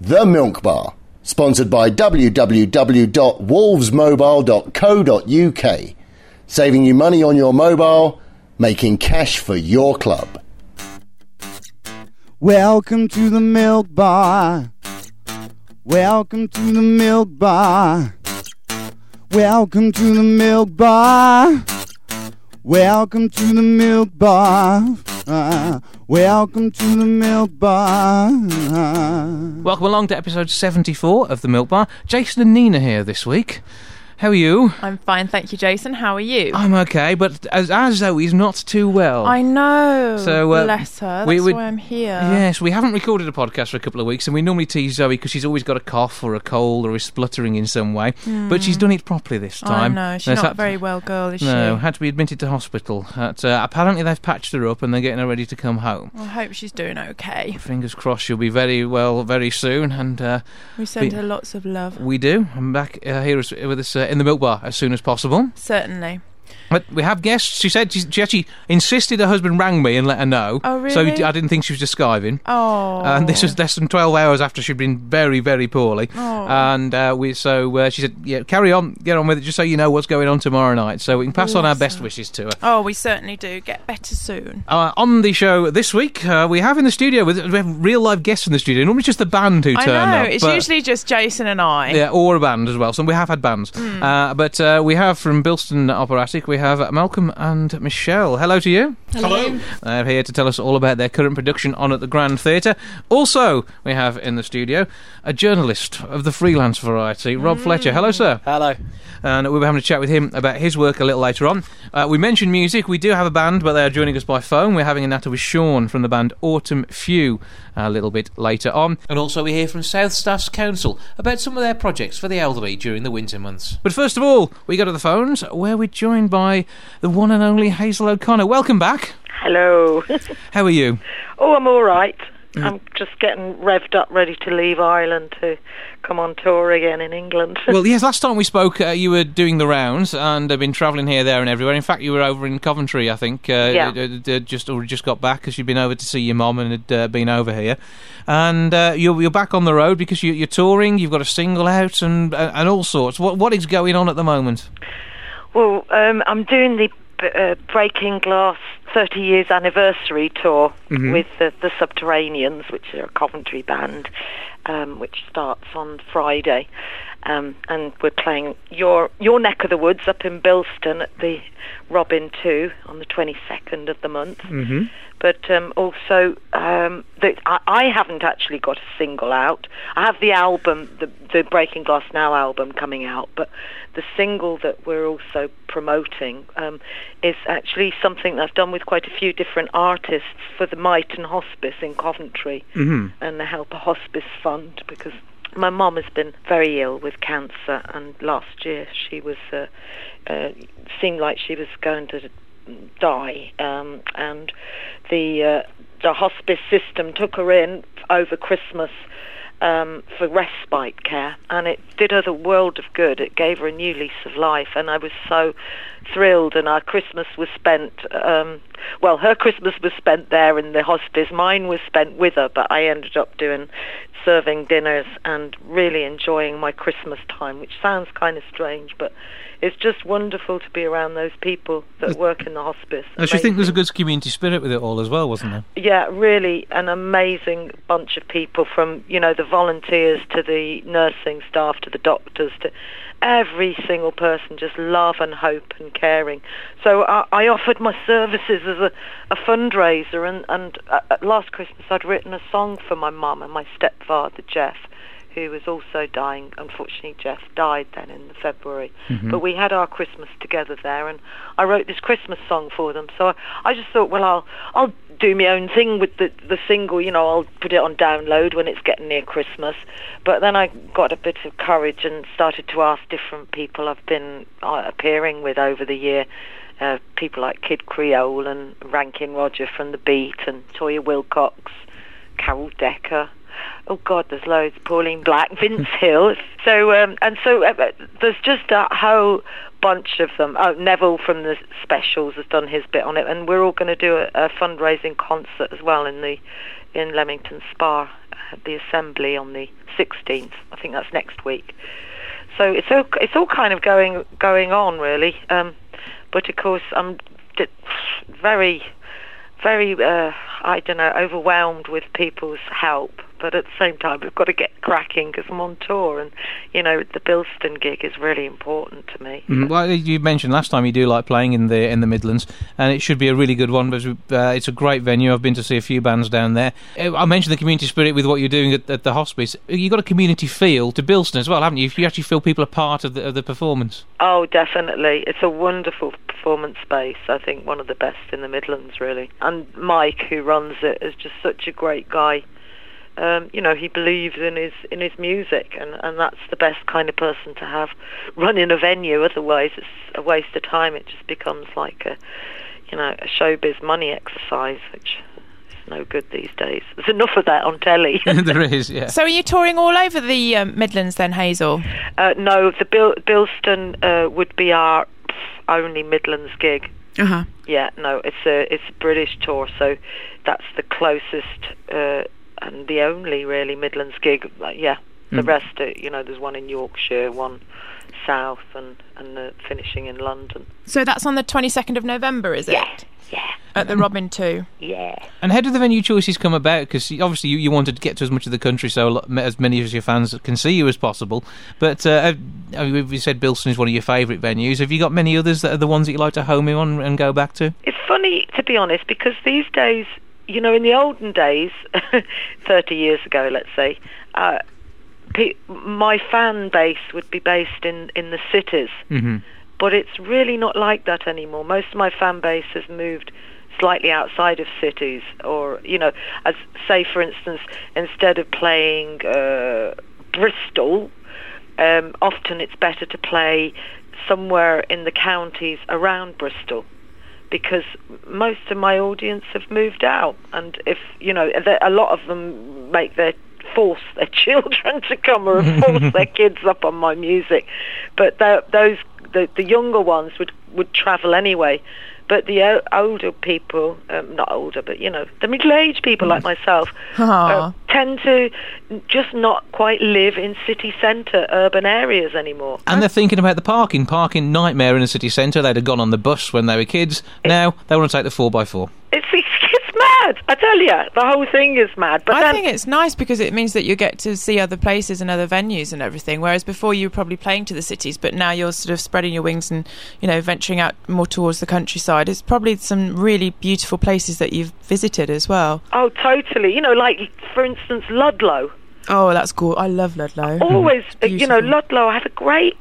The Milk Bar, sponsored by www.wolvesmobile.co.uk, saving you money on your mobile, making cash for your club. Welcome to the Milk Bar. Welcome to the Milk Bar. Welcome to the Milk Bar. Welcome to the Milk Bar. Welcome to the Milk Bar. Welcome along to episode 74 of The Milk Bar. Jason and Nina here this week. How are you? I'm fine, thank you, Jason. How are you? I'm okay, but as Zoe's not too well. I know. So, bless her. That's why I'm here. Yes, we haven't recorded a podcast for a couple of weeks, and we normally tease Zoe because she's always got a cough or a cold or is spluttering in some way. But she's done it properly this time. I know. She's not a very well girl, is she? No, had to be admitted to hospital. Apparently they've patched her up and they're getting her ready to come home. I hope she's doing okay. Fingers crossed she'll be very well very soon. And we send her lots of love. We do. I'm back here with us in the Milk Bar as soon as possible. Certainly. But we have guests. She said she actually insisted her husband rang me and let her know. Oh, really? So I didn't think she was just skiving. Oh. And this was less than 12 hours after she'd been very, very poorly. Oh. And she said, yeah, carry on, get on with it, just so you know what's going on tomorrow night. So we can pass on our best wishes to her. Oh, we certainly do. Get better soon. On the show this week, we have in the studio, we have real live guests in the studio. Normally just the band who turn up. I know, it's usually just Jason and I. Yeah, or a band as well. So we have had bands. But we have from Bilston Operatic, we have Malcolm and Michelle. Hello to you. Hello. They're here to tell us all about their current production on at the Grand Theatre. Also, we have in the studio a journalist of the freelance variety, Rob Fletcher. Hello, sir. Hello. And we'll be having a chat with him about his work a little later on. We mentioned music. We do have a band, but they are joining us by phone. We're having a natter with Sean from the band Autumn Few a little bit later on. And also we hear from South Staffs Council about some of their projects for the elderly during the winter months. But first of all, we go to the phones, where we're joined by the one and only Hazel O'Connor. Welcome back. Hello. How are you? Oh, I'm all right. I'm just getting revved up, ready to leave Ireland to come on tour again in England. Well, yes, last time we spoke, you were doing the rounds and have been travelling here, there and everywhere. In fact, you were over in Coventry, I think, just got back because you'd been over to see your mum and had been over here. And you're back on the road because you're touring, you've got a single out and all sorts. What is going on at the moment? Well, I'm doing the Breaking Glass 30 years anniversary tour with the Subterraneans, which are a Coventry band, which starts on Friday, and we're playing your neck of the woods up in Bilston at the Robin 2 on the 22nd of the month. But also, I haven't actually got a single out. I have the album, the Breaking Glass Now album coming out, but the single that we're also promoting is actually something that I've done with quite a few different artists for the Myton Hospice in Coventry and the Help a Hospice Fund, because my mum has been very ill with cancer, and last year she was seemed like she was going to die, and the hospice system took her in over Christmas for respite care, and it did her the world of good. It gave her a new lease of life, and I was so thrilled. And our Christmas was spent, her Christmas was spent there in the hospice. Mine was spent with her, but I ended up serving dinners and really enjoying my Christmas time, which sounds kind of strange, but it's just wonderful to be around those people that work in the hospice. I should think there's a good community spirit with it all as well, wasn't there? Yeah, really an amazing bunch of people, from, the volunteers to the nursing staff to the doctors to every single person, just love and hope and caring. So I offered my services as a fundraiser, and last Christmas I'd written a song for my mum and my stepfather, Jeff, who was also dying. Unfortunately, Jeff died then in February. But we had our Christmas together there, and I wrote this Christmas song for them. So I just thought, well, I'll do my own thing with the single, I'll put it on download when it's getting near Christmas. But then I got a bit of courage and started to ask different people I've been appearing with over the year, people like Kid Creole and Rankin Roger from The Beat and Toyah Wilcox, Carol Decker. Oh God, there's loads. Pauline Black, Vince Hill. So there's just a whole bunch of them. Oh, Neville from the Specials has done his bit on it, and we're all going to do a fundraising concert as well in Leamington Spa the Assembly on the 16th. I think that's next week. So it's all kind of going on really. But of course I'm very, very I don't know, overwhelmed with people's help. But at the same time, we've got to get cracking because I'm on tour, and the Bilston gig is really important to me. Well, you mentioned last time you do like playing in the Midlands, and it should be a really good one. But it's a great venue. I've been to see a few bands down there. I mentioned the community spirit with what you're doing at the hospice. You've got a community feel to Bilston as well, haven't you? You actually feel people are part of the performance. Oh, definitely. It's a wonderful performance space. I think one of the best in the Midlands, really. And Mike, who runs it, is just such a great guy. He believes in his music, and that's the best kind of person to have running a venue. Otherwise, it's a waste of time. It just becomes like a showbiz money exercise, which is no good these days. There's enough of that on telly. There is, yeah. So are you touring all over the Midlands then, Hazel? No, the Bilston would be our only Midlands gig. Uh-huh. Yeah, no, it's a British tour, so that's the closest and the only really Midlands gig. The rest, there's one in Yorkshire, one south, and finishing in London. So that's on the 22nd of November, is it? Yeah. At the Robin 2. Yeah. And how did the venue choices come about? Because obviously you wanted to get to as much of the country so as many of your fans can see you as possible. But we said Bilston is one of your favourite venues. Have you got many others that are the ones that you like to home in on and go back to? It's funny, to be honest, because these days, in the olden days, 30 years ago, let's say, my fan base would be based in the cities. Mm-hmm. But it's really not like that anymore. Most of my fan base has moved slightly outside of cities, or, as, say, for instance, instead of playing Bristol, often it's better to play somewhere in the counties around Bristol, because most of my audience have moved out, and if a lot of them force their children to come or force their kids up on my music, but the younger ones would travel anyway. But the older people, not older, but the middle-aged people like myself, tend to just not quite live in city centre urban areas anymore. And they're thinking about the parking nightmare in the city centre. They'd have gone on the bus when they were kids. Now they want to take the 4x4. It's mad, I tell you. The whole thing is mad. But I think it's nice because it means that you get to see other places and other venues and everything, whereas before you were probably playing to the cities, but now you're sort of spreading your wings and, venturing out more towards the countryside. It's probably some really beautiful places that you've visited as well. Oh, totally. Like, for instance, Ludlow. Oh, that's cool. I love Ludlow. Always, Ludlow, I have a great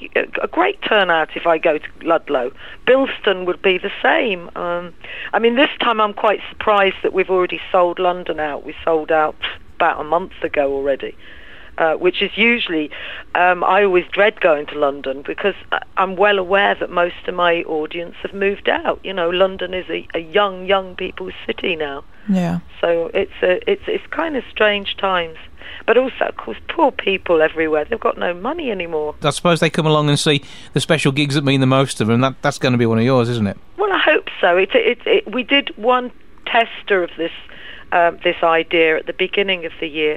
turnout if I go to Ludlow. Bilston would be the same. This time I'm quite surprised that we've already sold London out. We sold out about a month ago already, which is usually, I always dread going to London because I'm well aware that most of my audience have moved out. London is a young people's city now. Yeah. So it's kind of strange times. But also, of course, poor people everywhere. They've got no money anymore. I suppose they come along and see the special gigs that mean the most to them. That's going to be one of yours, isn't it? Well, I hope so. We did one tester of this idea at the beginning of the year,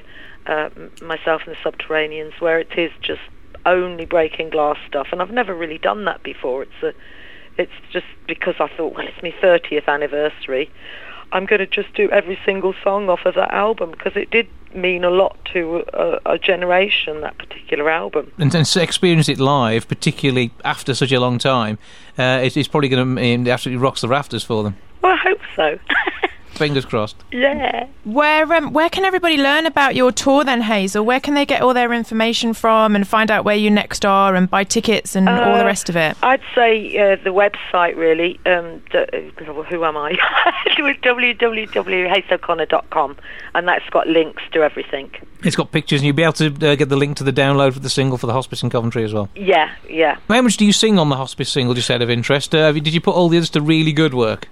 myself and the Subterraneans, where it is just only breaking glass stuff, and I've never really done that before. It's just because I thought, well, it's my 30th anniversary. I'm going to just do every single song off of that album, because it did mean a lot to a generation, that particular album. And to experience it live, particularly after such a long time, it's probably going to mean it absolutely rocks the rafters for them. Well, I hope so. Fingers crossed. Yeah. Where can everybody learn about your tour then, Hazel? Where can they get all their information from and find out where you next are and buy tickets and all the rest of it? I'd say the website, really. Who am I? www.hazelconnor.com, and that's got links to everything. It's got pictures, and you'll be able to get the link to the download for the single for the Hospice in Coventry as well. Yeah. How much do you sing on the Hospice single, just out of interest? Did you put all the others to really good work?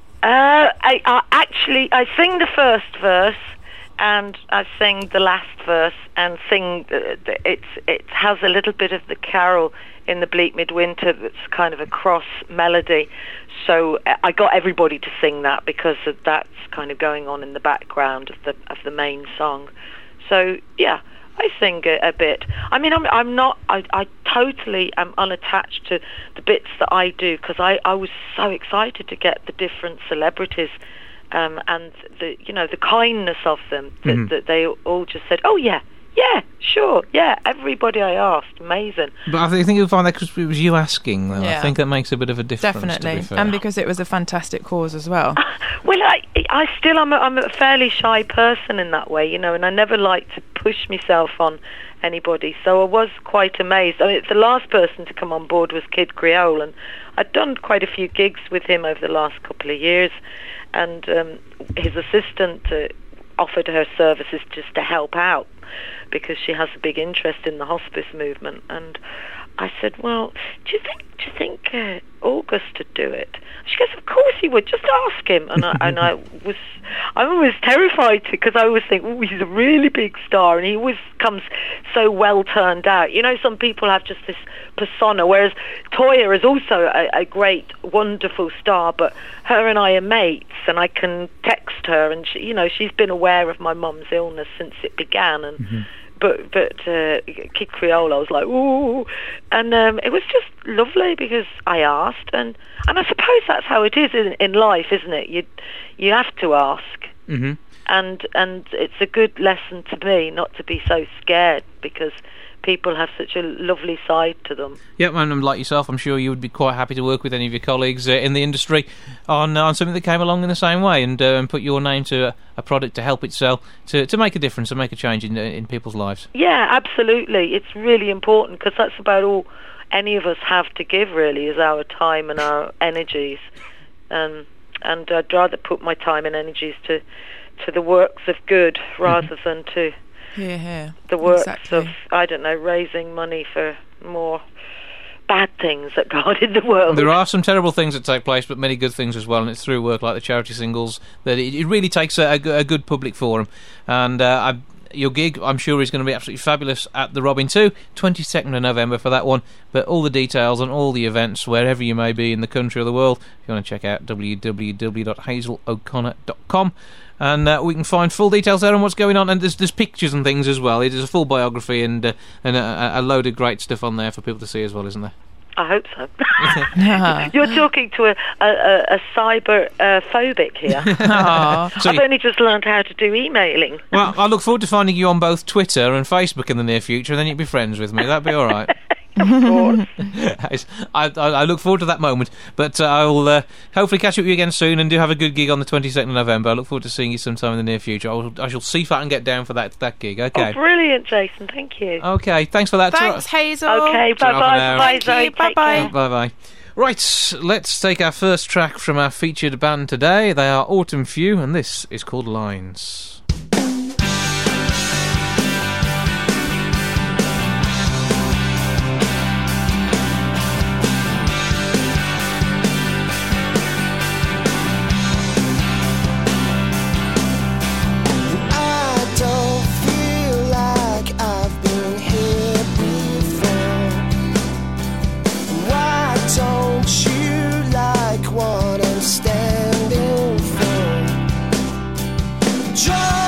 I sing the first verse, and I sing the last verse, and sing. It has a little bit of the carol in the Bleak Midwinter that's kind of a cross melody. So I got everybody to sing that because that's kind of going on in the background of the main song. So yeah, I sing a bit. I mean, I'm not. I totally am unattached to the bits that I do, because I was so excited to get the different celebrities, and the kindness of them, that they all just said, "Oh yeah, sure, yeah." Everybody I asked, amazing. But I think you'll find that because it was you asking, though. Yeah. I think that makes a bit of a difference. Definitely, to be fair. and because it was a fantastic cause as well. Well, I'm a fairly shy person in that way, and I never like to push myself on anybody. So I was quite amazed. I mean, the last person to come on board was Kid Creole, and I'd done quite a few gigs with him over the last couple of years, and his assistant offered her services just to help out, because she has a big interest in the hospice movement. And I said, well, do you think August would do it? She goes, of course he would, just ask him. And I was terrified, because I always think, oh, he's a really big star, and he always comes so well turned out. Some people have just this persona, whereas Toyah is also a great, wonderful star, but her and I are mates, and I can text her, and she's been aware of my mum's illness since it began, and But Kid Creole, I was like, ooh, and it was just lovely, because I asked, and I suppose that's how it is in life, isn't it? You have to ask, and it's a good lesson to me not to be so scared, because people have such a lovely side to them. Yeah, and like yourself, I'm sure you would be quite happy to work with any of your colleagues in the industry on something that came along in the same way, and put your name to a product to help it sell, to make a difference and make a change in people's lives. Yeah, absolutely. It's really important, because that's about all any of us have to give, really, is our time and our energies. And I'd rather put my time and energies to the works of good rather than to the works of, I don't know, raising money for more bad things that go on in the world. There are some terrible things that take place, but many good things as well, and it's through work like the charity singles that it really takes a good public forum. And your gig, I'm sure, is going to be absolutely fabulous at the Robin 2, 22nd of November for that one. But all the details on all the events, wherever you may be in the country or the world, if you want to check out www.hazeloconnor.com. And we can find full details there on what's going on, and there's pictures and things as well. It is a full biography and a load of great stuff on there for people to see as well, isn't there? I hope so. You're talking to a cyber phobic here. I've only just learned how to do emailing. Well, I look forward to finding you on both Twitter and Facebook in the near future, and then you'd be friends with me. That'd be all right. Of course. I look forward to that moment, but I'll hopefully catch up with you again soon, and do have a good gig on the 22nd of November. I look forward to seeing you sometime in the near future. I shall see if I can get down for that gig. Okay. Oh, brilliant, Jason. Thank you. Okay, thanks for that. Thanks, Hazel. Okay, bye-bye. Bye, Bye-bye. Bye-bye. Right, let's take our first track from our featured band today. They are Autumn Few, and this is called Lines. Standing for joy.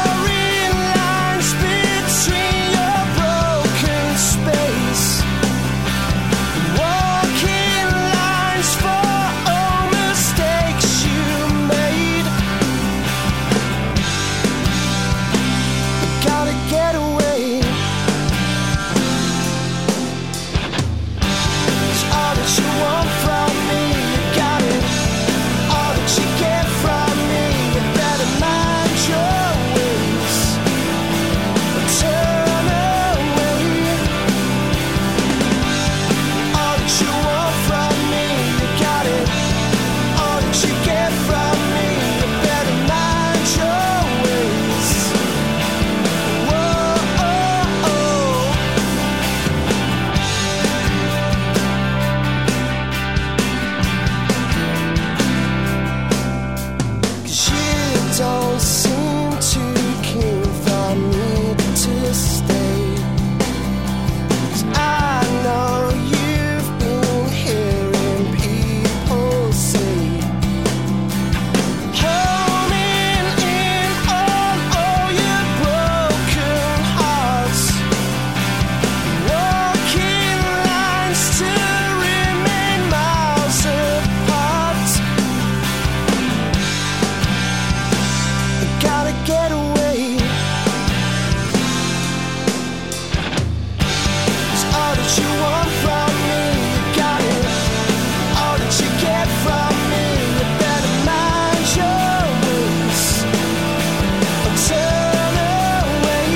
that you want from me, you got it. All that you get from me, you better mind your ways or turn away.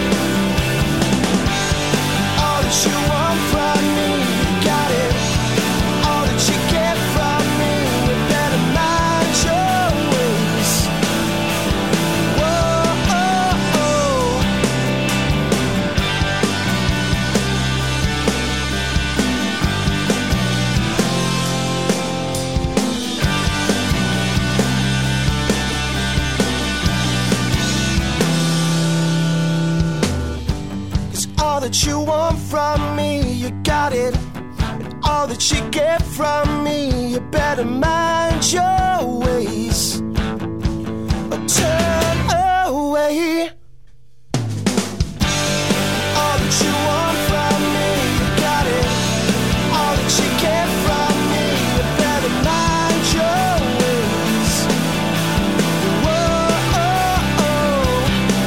All that you want from me, you got it. All that you get from me, you better mind your ways. Whoa, oh, oh. Cause all that you want from me, you got it. And all that you get from me, you better mind your ways or turn away. All that you want from me, you got it. All that you get from me, you better mind your ways. Whoa, oh, oh.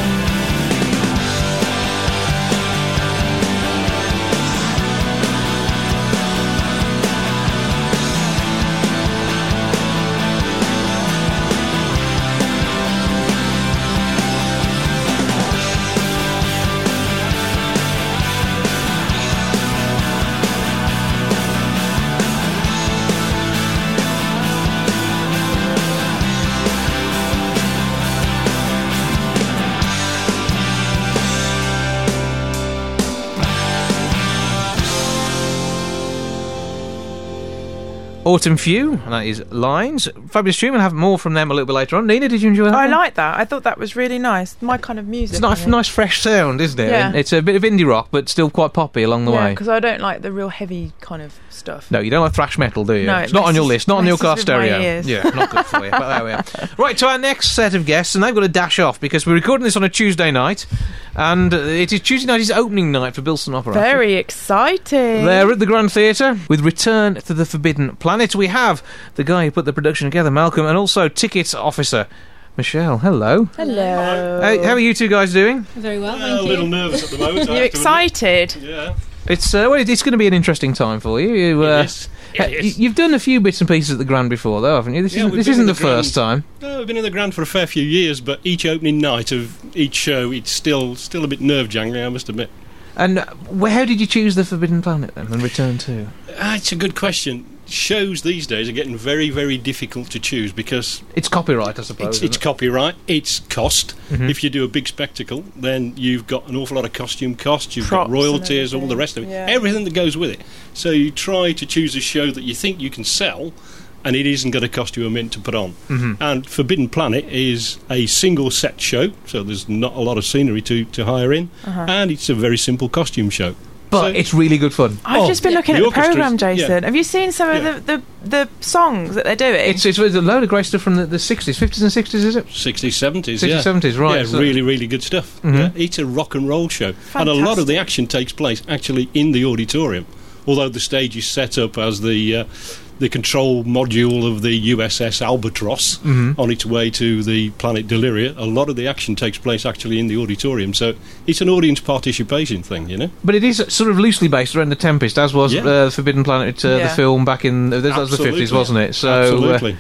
Autumn Few, and that is Lines. Fabulous tune, we'll have more from them a little bit later on. Nina, did you enjoy that? I one? like that. I thought that was really nice. My kind of music. It's nice, nice fresh sound, isn't it? Yeah. It's a bit of indie rock, but still quite poppy along the Yeah, way. because I don't like the real heavy kind of stuff. No, you don't like thrash metal, do you? No, it's not on your messes- list, not on your car messes with my stereo. ears. Yeah, not good for you. But there we are. Right, to our next set of guests, and they've got to dash off because we're recording this on a Tuesday night, and it is Tuesday night is opening night for Bilston Opera. Very exciting. They're at the Grand Theatre with Return to the Forbidden Planet. We have the guy who put the production together, Malcolm, and also tickets officer, Michelle. Hello. Hello. How are you two guys doing? Very well, A thank you. little nervous at the moment. You excited? Yeah. It's well, it's going to be an interesting time for you. It is. You've done a few bits and pieces at the Grand before, though, haven't you? This Yeah, we've isn't been in the the Grand. first time. No, we've been in the Grand for a fair few years, but each opening night of each show, it's still a bit nerve-jangling, I must admit. And how did you choose the Forbidden Planet then, and Return to? It's a good question. Shows these days are getting very, very difficult to choose because It's copyright, I suppose. it's copyright, it's cost. Mhm. If you do a big spectacle, then you've got an awful lot of costume costs, you've Props got royalties, and all the rest of it, yeah. everything that goes with it. So you try to choose a show that you think you can sell, and it isn't going to cost you a mint to put on. Mhm. And Forbidden Planet is a single set show, so there's not a lot of scenery to hire in, and it's a very simple costume show. But So- it's really good fun. I've just been looking the at the orchestra's- programme, Jason. yeah. Have you seen some Yeah. of the songs that they're doing? It's a load of great stuff from the 60s, 50s and 60s, is it? 60s, 70s, 60s, yeah. 70s, right. Yeah, So- really, really good stuff. Mhm. Yeah, it's a rock and roll show. And a lot of the action takes place actually in the auditorium, although the stage is set up as the control module of the USS Albatross Mhm. on its way to the planet Deliria. A lot of the action takes place actually in the auditorium, so it's an audience participation thing, you know? But it is sort of loosely based around The Tempest, as was Yeah. Forbidden Planet, the Yeah. film back in that was the Absolutely. 50s, wasn't it? So, Absolutely.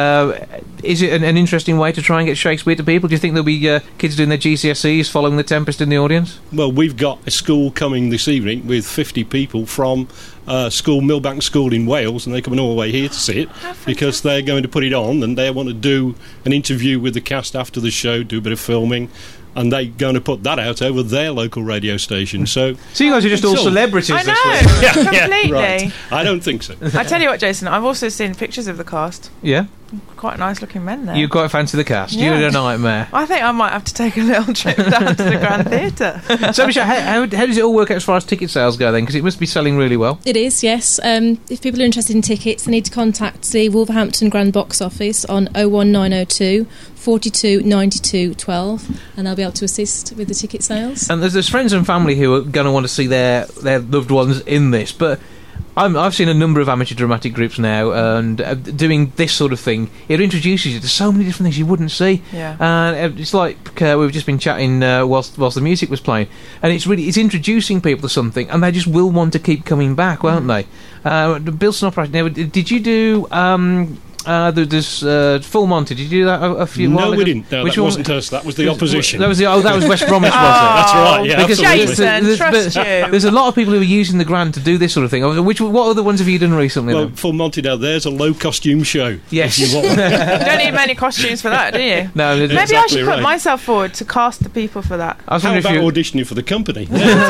is it an interesting way to try and get Shakespeare to people? Do you think there'll be kids doing their GCSEs following The Tempest in the audience? Well, we've got a school coming this evening with 50 people from school, Millbank School in Wales, and they're coming all the way here to see it because they're going to put it on and they want to do an interview with the cast after the show, do a bit of filming, and they're going to put that out over their local radio station. So So you guys are just all It's all- celebrities I this week. know, completely. right. I don't think so. I tell you what, Jason, I've also seen pictures of the cast. Yeah? Quite nice looking men there. You quite fancy the cast. Yeah. You're a nightmare. I think I might have to take a little trip down to the Grand Theatre. So, Michelle, how does it all work out as far as ticket sales go then? Because it must be selling really well. It is, yes. If people are interested in tickets, they need to contact the Wolverhampton Grand Box Office on 01902 42 92 12, and they'll be able to assist with the ticket sales. And there's friends and family who are going to want to see their loved ones in this, but I've seen a number of amateur dramatic groups now, and doing this sort of thing, it introduces you to so many different things you wouldn't see. Yeah. And it's like we've just been chatting whilst the music was playing, and it's introducing people to something, and they just will want to keep coming back, won't they? The Bilston Opera. Now, did you do? There's Full Monty. Did you do that a few? No, while ago? we didn't. No, that wasn't us. That was the opposition. That was West Bromwich, was it? That's right. Yeah, Because absolutely. Jason, trust you. There's a lot of people who are using the grant to do this sort of thing. What other ones have you done recently? Well, then? Full Monty, now there's a low costume show. Yes. If you want. You don't need many costumes for that, do you? No, Maybe I Exactly should put right. myself forward to cast the people for that. I was How wondering about if you. auditioning for the company?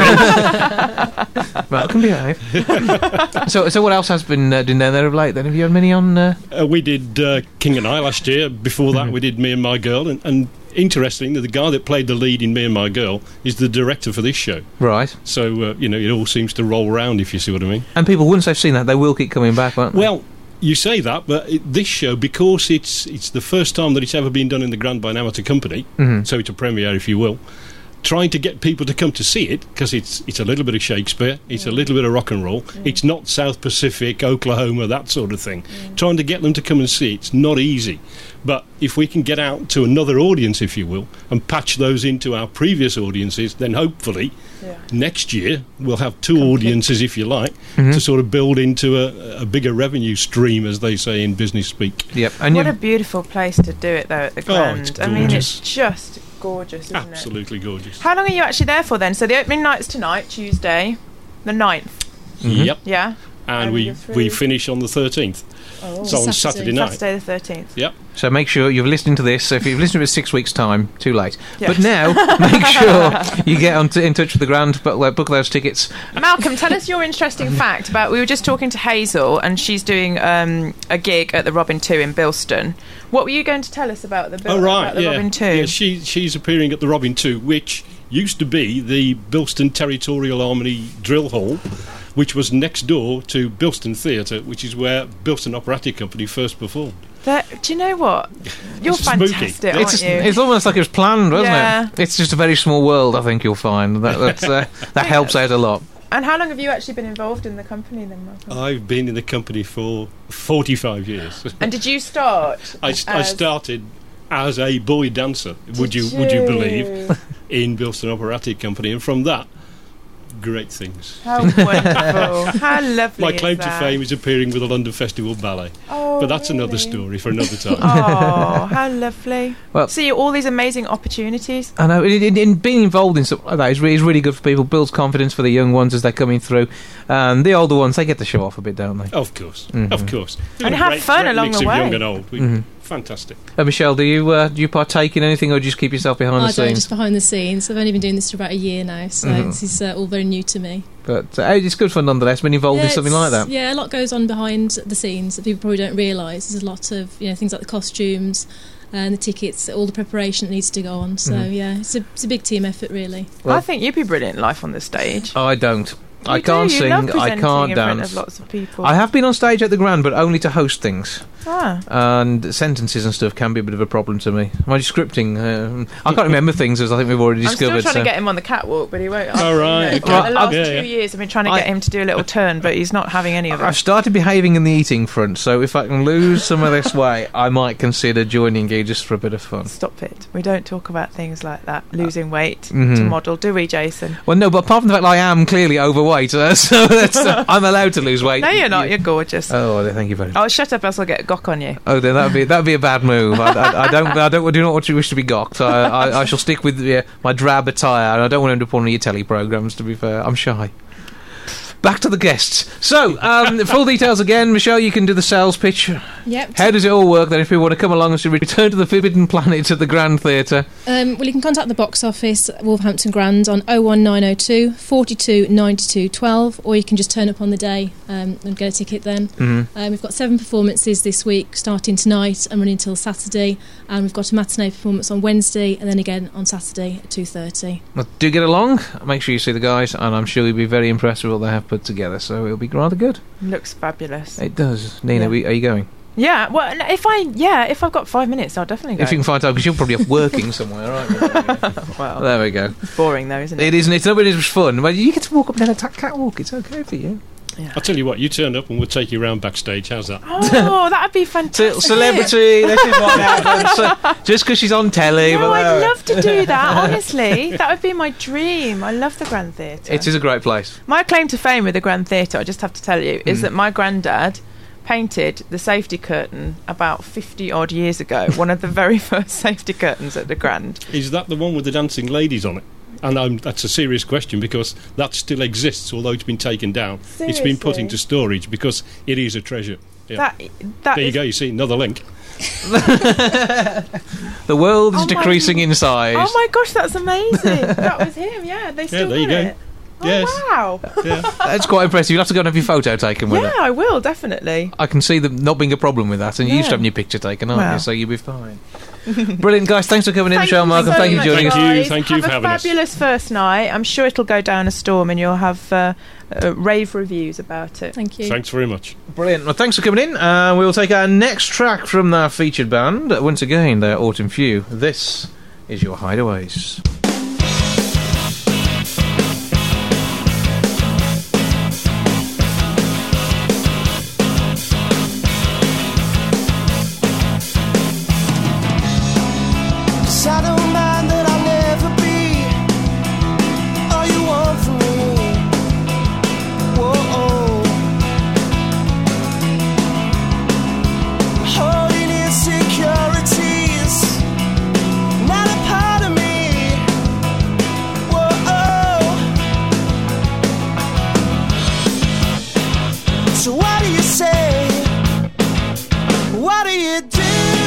Well, can behave. So what else has been doing down there of late? Then have you had many on? We did King and I last year. Before that, we did Me and My Girl. And interestingly, the guy that played the lead in Me and My Girl is the director for this show. Right. So, it all seems to roll round, if you see what I mean. And people, once they've seen that, they will keep coming back, won't they? Well, you say that, but this show, because it's the first time that it's ever been done in the Grand by an amateur company, so it's a premiere, if you will, trying to get people to come to see it, because it's a little bit of Shakespeare, it's a little bit of rock and roll, it's not South Pacific, Oklahoma, that sort of thing. Trying to get them to come and see it's not easy. But if we can get out to another audience, if you will, and patch those into our previous audiences, then hopefully next year we'll have two audiences, if you like, to sort of build into a bigger revenue stream, as they say in business speak. Yep. And What a beautiful place to do it, though, at the Grand. it's I mean, gorgeous. it's just gorgeous, isn't it? Absolutely gorgeous. How long are you actually there for, then? So the opening night's tonight, Tuesday, the 9th. Yep. Yeah? And And you're we through- finish on the 13th. So on Saturday night. Saturday the 13th. Yep. So make sure you're listening to this. If you've listened to it 6 weeks' time, too late. Yes. But now, make sure you get in touch with the Grand, book those tickets. Malcolm, tell us your interesting fact about... We were just talking to Hazel, and she's doing a gig at the Robin 2 in Bilston. What were you going to tell us about the, about the Robin 2? Yeah, she's appearing at the Robin 2, which used to be the Bilston Territorial Army Drill Hall, which was next door to Bilston Theatre, which is where Bilston Operatic Company first performed. Do you know what? You're It's spooky. fantastic, aren't It's, you? it's almost like it was planned, wasn't Yeah. it? It's just a very small world, I think you'll find. That helps out a lot. And how long have you actually been involved in the company then, Malcolm? I've been in the company for 45 years. And did you start? I started as a boy dancer, would you believe, in Bilston Operatic Company, and from that, great things. How wonderful. How lovely. My is claim to that? fame is appearing with the London Festival Ballet. Oh, But that's another really? story for another time. Oh, how lovely. Well- See, all these amazing opportunities. I know, in being involved in something like that is really good for people, builds confidence for the young ones as they're coming through. And the older ones, they get to show off a bit, don't they? Of course, of course. And have fun along mix the of way. young and old. Fantastic. Michelle, do you partake in anything, or do you just keep yourself behind the I don't, scenes? just behind the scenes. I've only been doing this for about a year now, so this is all very new to me. But it's good fun nonetheless, being involved in something like that. Yeah, a lot goes on behind the scenes that people probably don't realise. There's a lot of things like the costumes and the tickets, all the preparation that needs to go on. So yeah, it's a big team effort, really. Well- I think you'd be brilliant live on the stage. I don't. I You can't do. You sing, love I presenting can't in front dance. of lots of people. I have been on stage at the Grand, but only to host things. Ah. And sentences and stuff can be a bit of a problem to me. My scripting, I can't remember things, as I think we've already I'm discovered. still trying to get him on the catwalk, but he won't. Oh, right, You know, okay. The last Yeah, 2 yeah. years I've been trying to get him to do a little turn, but he's not having any of I've it. started behaving in the eating front, so if I can lose some of this weight, I might consider joining you just for a bit of fun. Stop it. We don't talk about things like that. Losing weight to Mhm. model, do we, Jason? Well, no, but apart from the fact that I am clearly overweight, so that's, I'm allowed to lose weight. No, you're not. You're gorgeous. Oh, thank you very much. Oh, shut up, else I'll get a gawk on you. Oh, then that'd be a bad move. I do not want to wish to be gawked. I shall stick with my drab attire, and I don't want to end up on your telly programmes. To be fair, I'm shy. Back to the guests. So, full details again, Michelle. You can do the sales pitch. Yep. How does it all work then? If people want to come along and to return to the Forbidden Planet at the Grand Theatre, Well, you can contact the box office at Wolverhampton Grand on 01902 42 92 12, or you can just turn up on the day and get a ticket then. We've got 7 performances this week, starting tonight and running until Saturday, and we've got a matinee performance on Wednesday and then again on Saturday at 2:30. well, do get along. Make sure you see the guys, and I'm sure you'll be very impressed with what they have put together. So it'll be rather good. Looks fabulous. It does. Nina, Yeah. are you going? Yeah, well, if I've got 5 minutes, I'll definitely go. If you can find time, because you're probably off working somewhere, aren't you? Well, There we go. it's boring though, isn't it? It isn't. It's not really as fun. Well, you get to walk up and down a catwalk. It's okay for you. I'll tell you what, you turn up and we'll take you around backstage. How's that? Oh, that'd be fantastic. Celebrity, this is what happens. Just because she's on telly. No, I'd love to do that, honestly. That would be my dream. I love the Grand Theatre. It is a great place. My claim to fame with the Grand Theatre, I just have to tell you, is that my granddad painted the safety curtain about 50 odd years ago. One of the very first safety curtains at the Grand. Is that the one with the dancing ladies on it? And that's a serious question because that still exists, although it's been taken down. Seriously? It's been put into storage because it is a treasure. Yeah. That there you go, you see, another link. The world is decreasing in size. Oh my gosh, that's amazing. That was him, yeah. They still there you got go. it. Yes. Oh, wow. Yeah. That's quite impressive. You'll have to go and have your photo taken with it. Yeah, I will, definitely. I can see them not being a problem with that, and you used to have your picture taken, aren't you? So you'll be fine. Brilliant, guys. Thanks for coming in the show, Mark, and thank you for joining us. Thank you for having us. Have a fabulous first night. I'm sure it'll go down a storm and you'll have rave reviews about it. Thank you. Thanks very much. Brilliant. Well, thanks for coming in. We'll take our next track from our featured band. Once again, they're Autumn Few. This is Your Hideaways. I don't mind that I'll never be all you want from me. Whoa, holding insecurities, not a part of me. Whoa, so what do you say? What do you do?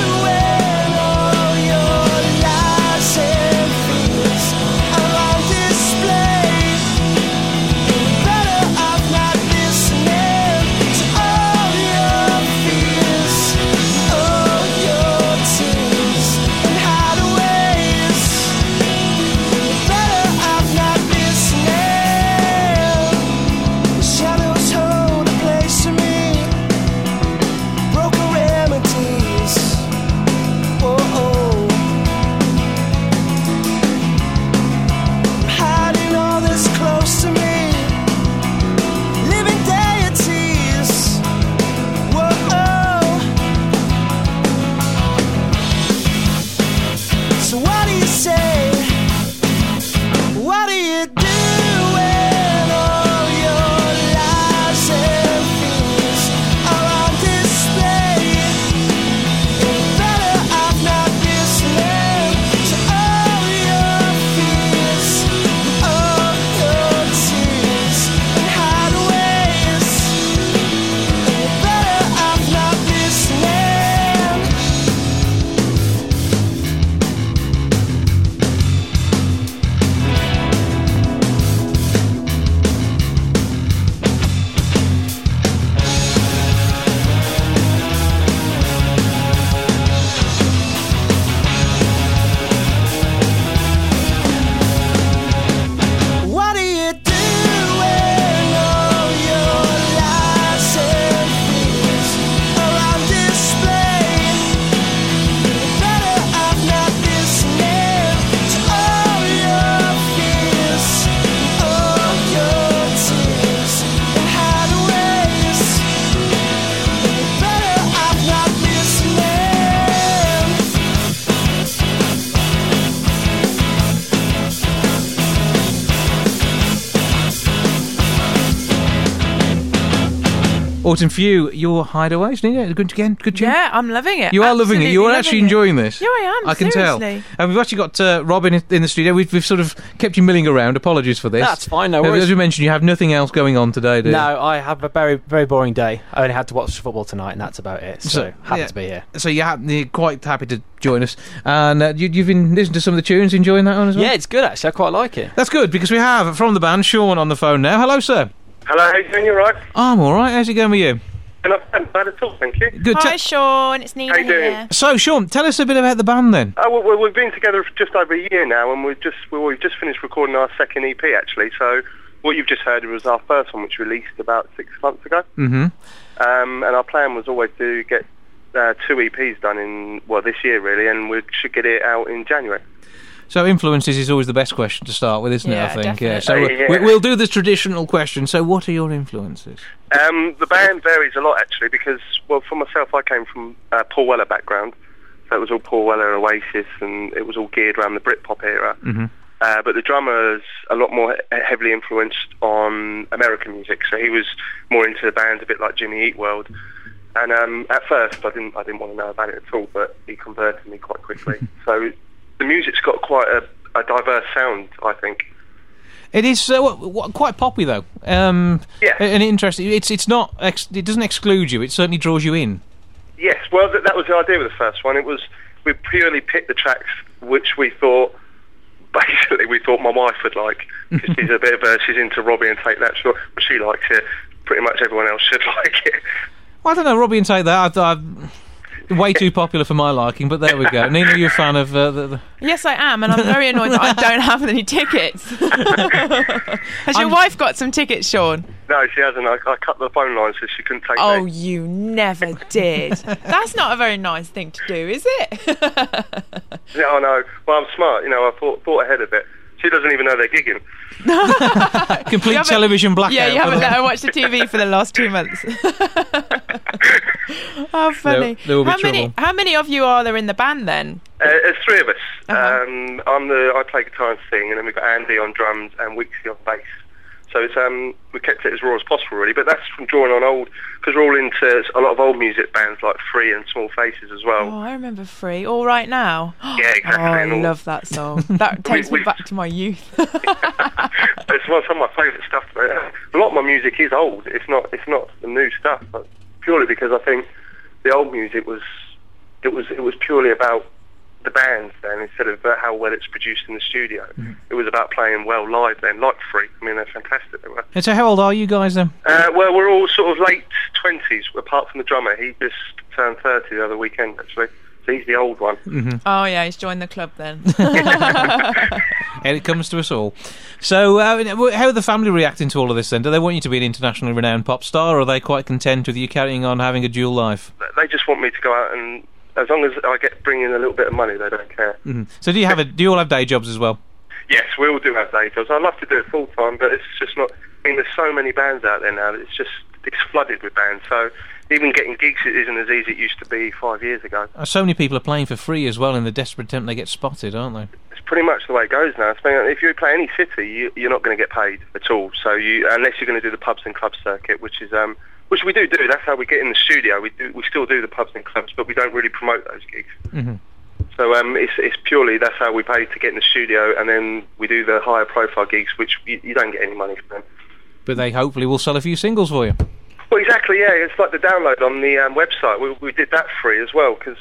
Autumn Few, Your Hideaways. Good again. Good tune. Yeah, I'm loving it. You are loving it. You are actually enjoying this. Yeah, I am. I can seriously. tell. And we've actually got Robin in the studio. We've sort of kept you milling around. Apologies for this. That's fine. No worries. As we mentioned, you have nothing else going on today, do you? No, I have a very, very boring day. I only had to watch football tonight, and that's about it. So happy to be here. So you're quite happy to join us, and you've been listening to some of the tunes, enjoying that one as well. Yeah, it's good actually. I quite like it. That's good because we have from the band Sean on the phone now. Hello, sir. Hello, how you doing? You alright? I'm all right. How's it going with you? Not bad at all, thank you. Good. Hi, Sean. It's Nina How you doing? here. So, Sean, tell us a bit about the band then. Well, we've been together for just over a year now, and we've just finished recording our second EP actually. So, what you've just heard was our first one, which released about 6 months ago. Mm-hmm. And our plan was always to get 2 EPs done in this year really, and we should get it out in January. So influences is always the best question to start with, isn't it? I think. Definitely. Yeah. So we'll do this traditional question. So what are your influences? The band varies a lot actually because, well, for myself, I came from Paul Weller background, so it was all Paul Weller and Oasis, and it was all geared around the Britpop era. Mm-hmm. But the drummer's a lot more heavily influenced on American music, so he was more into the bands a bit like Jimmy Eat World. And at first, I didn't want to know about it at all, but he converted me quite quickly. So the music's got quite a diverse sound, I think. It is quite poppy though. And interesting. It's not. It doesn't exclude you. It certainly draws you in. Yes. Well, that was the idea with the first one. It was we purely picked the tracks which we thought my wife would like, because she's into Robbie and Take That. She likes it. Pretty much everyone else should like it. Well, I don't know, Robbie and Take That. Way too popular for my liking, but there we go. Nina, you're a fan of the... Yes, I am, and I'm very annoyed that I don't have any tickets. Has your wife got some tickets, Sean? No, she hasn't. I cut the phone line so she couldn't take Oh, me. you never did. That's not a very nice thing to do, is it? Yeah, I know. Well, I'm smart. I thought ahead a bit. She doesn't even know they're gigging. Complete television blackout. Yeah, you haven't let her watch the TV for the last 2 months. How funny. There will be trouble. How many of you are there in the band then? There's 3 of us. Uh-huh. I play guitar and sing, and then we've got Andy on drums and Wixie on bass. So it's we kept it as raw as possible, really. But that's from drawing on old, because we're all into a lot of old music bands like Free and Small Faces as well. Oh, I remember Free. All Right Now. Yeah, exactly. Oh, I love that song. That takes me back to my youth. It's some of my favourite stuff. A lot of my music is old. It's not the new stuff, but purely because I think the old music was purely about the bands then, instead of how well it's produced in the studio. Mm-hmm. It was about playing well live then, like Free. I mean, they're fantastic. They were. And so how old are you guys then? Well, we're all sort of late 20s, apart from the drummer. He just turned 30 the other weekend, actually. So he's the old one. Mm-hmm. Oh, yeah, he's joined the club then. And it comes to us all. So how are the family reacting to all of this then? Do they want you to be an internationally renowned pop star, or are they quite content with you carrying on having a dual life? They just want me to go out, and as long as I bring in a little bit of money, they don't care. Mm-hmm. So do you all have day jobs as well? Yes, we all do have day jobs. I'd love to do it full time, but it's just not. I mean, there's so many bands out there now that it's flooded with bands. So even getting gigs isn't as easy as it used to be 5 years ago. So many people are playing for free as well in the desperate attempt they get spotted, aren't they? It's pretty much the way it goes now. If you play any city, you're not going to get paid at all. So unless you're going to do the pubs and club circuit, which we do. That's how we get in the studio. We still do the pubs and clubs, but we don't really promote those gigs. Mm-hmm. So it's purely that's how we pay to get in the studio, and then we do the higher profile gigs, which you don't get any money for them. But they hopefully will sell a few singles for you. Well, exactly. Yeah, it's like the download on the website. We did that free as well, because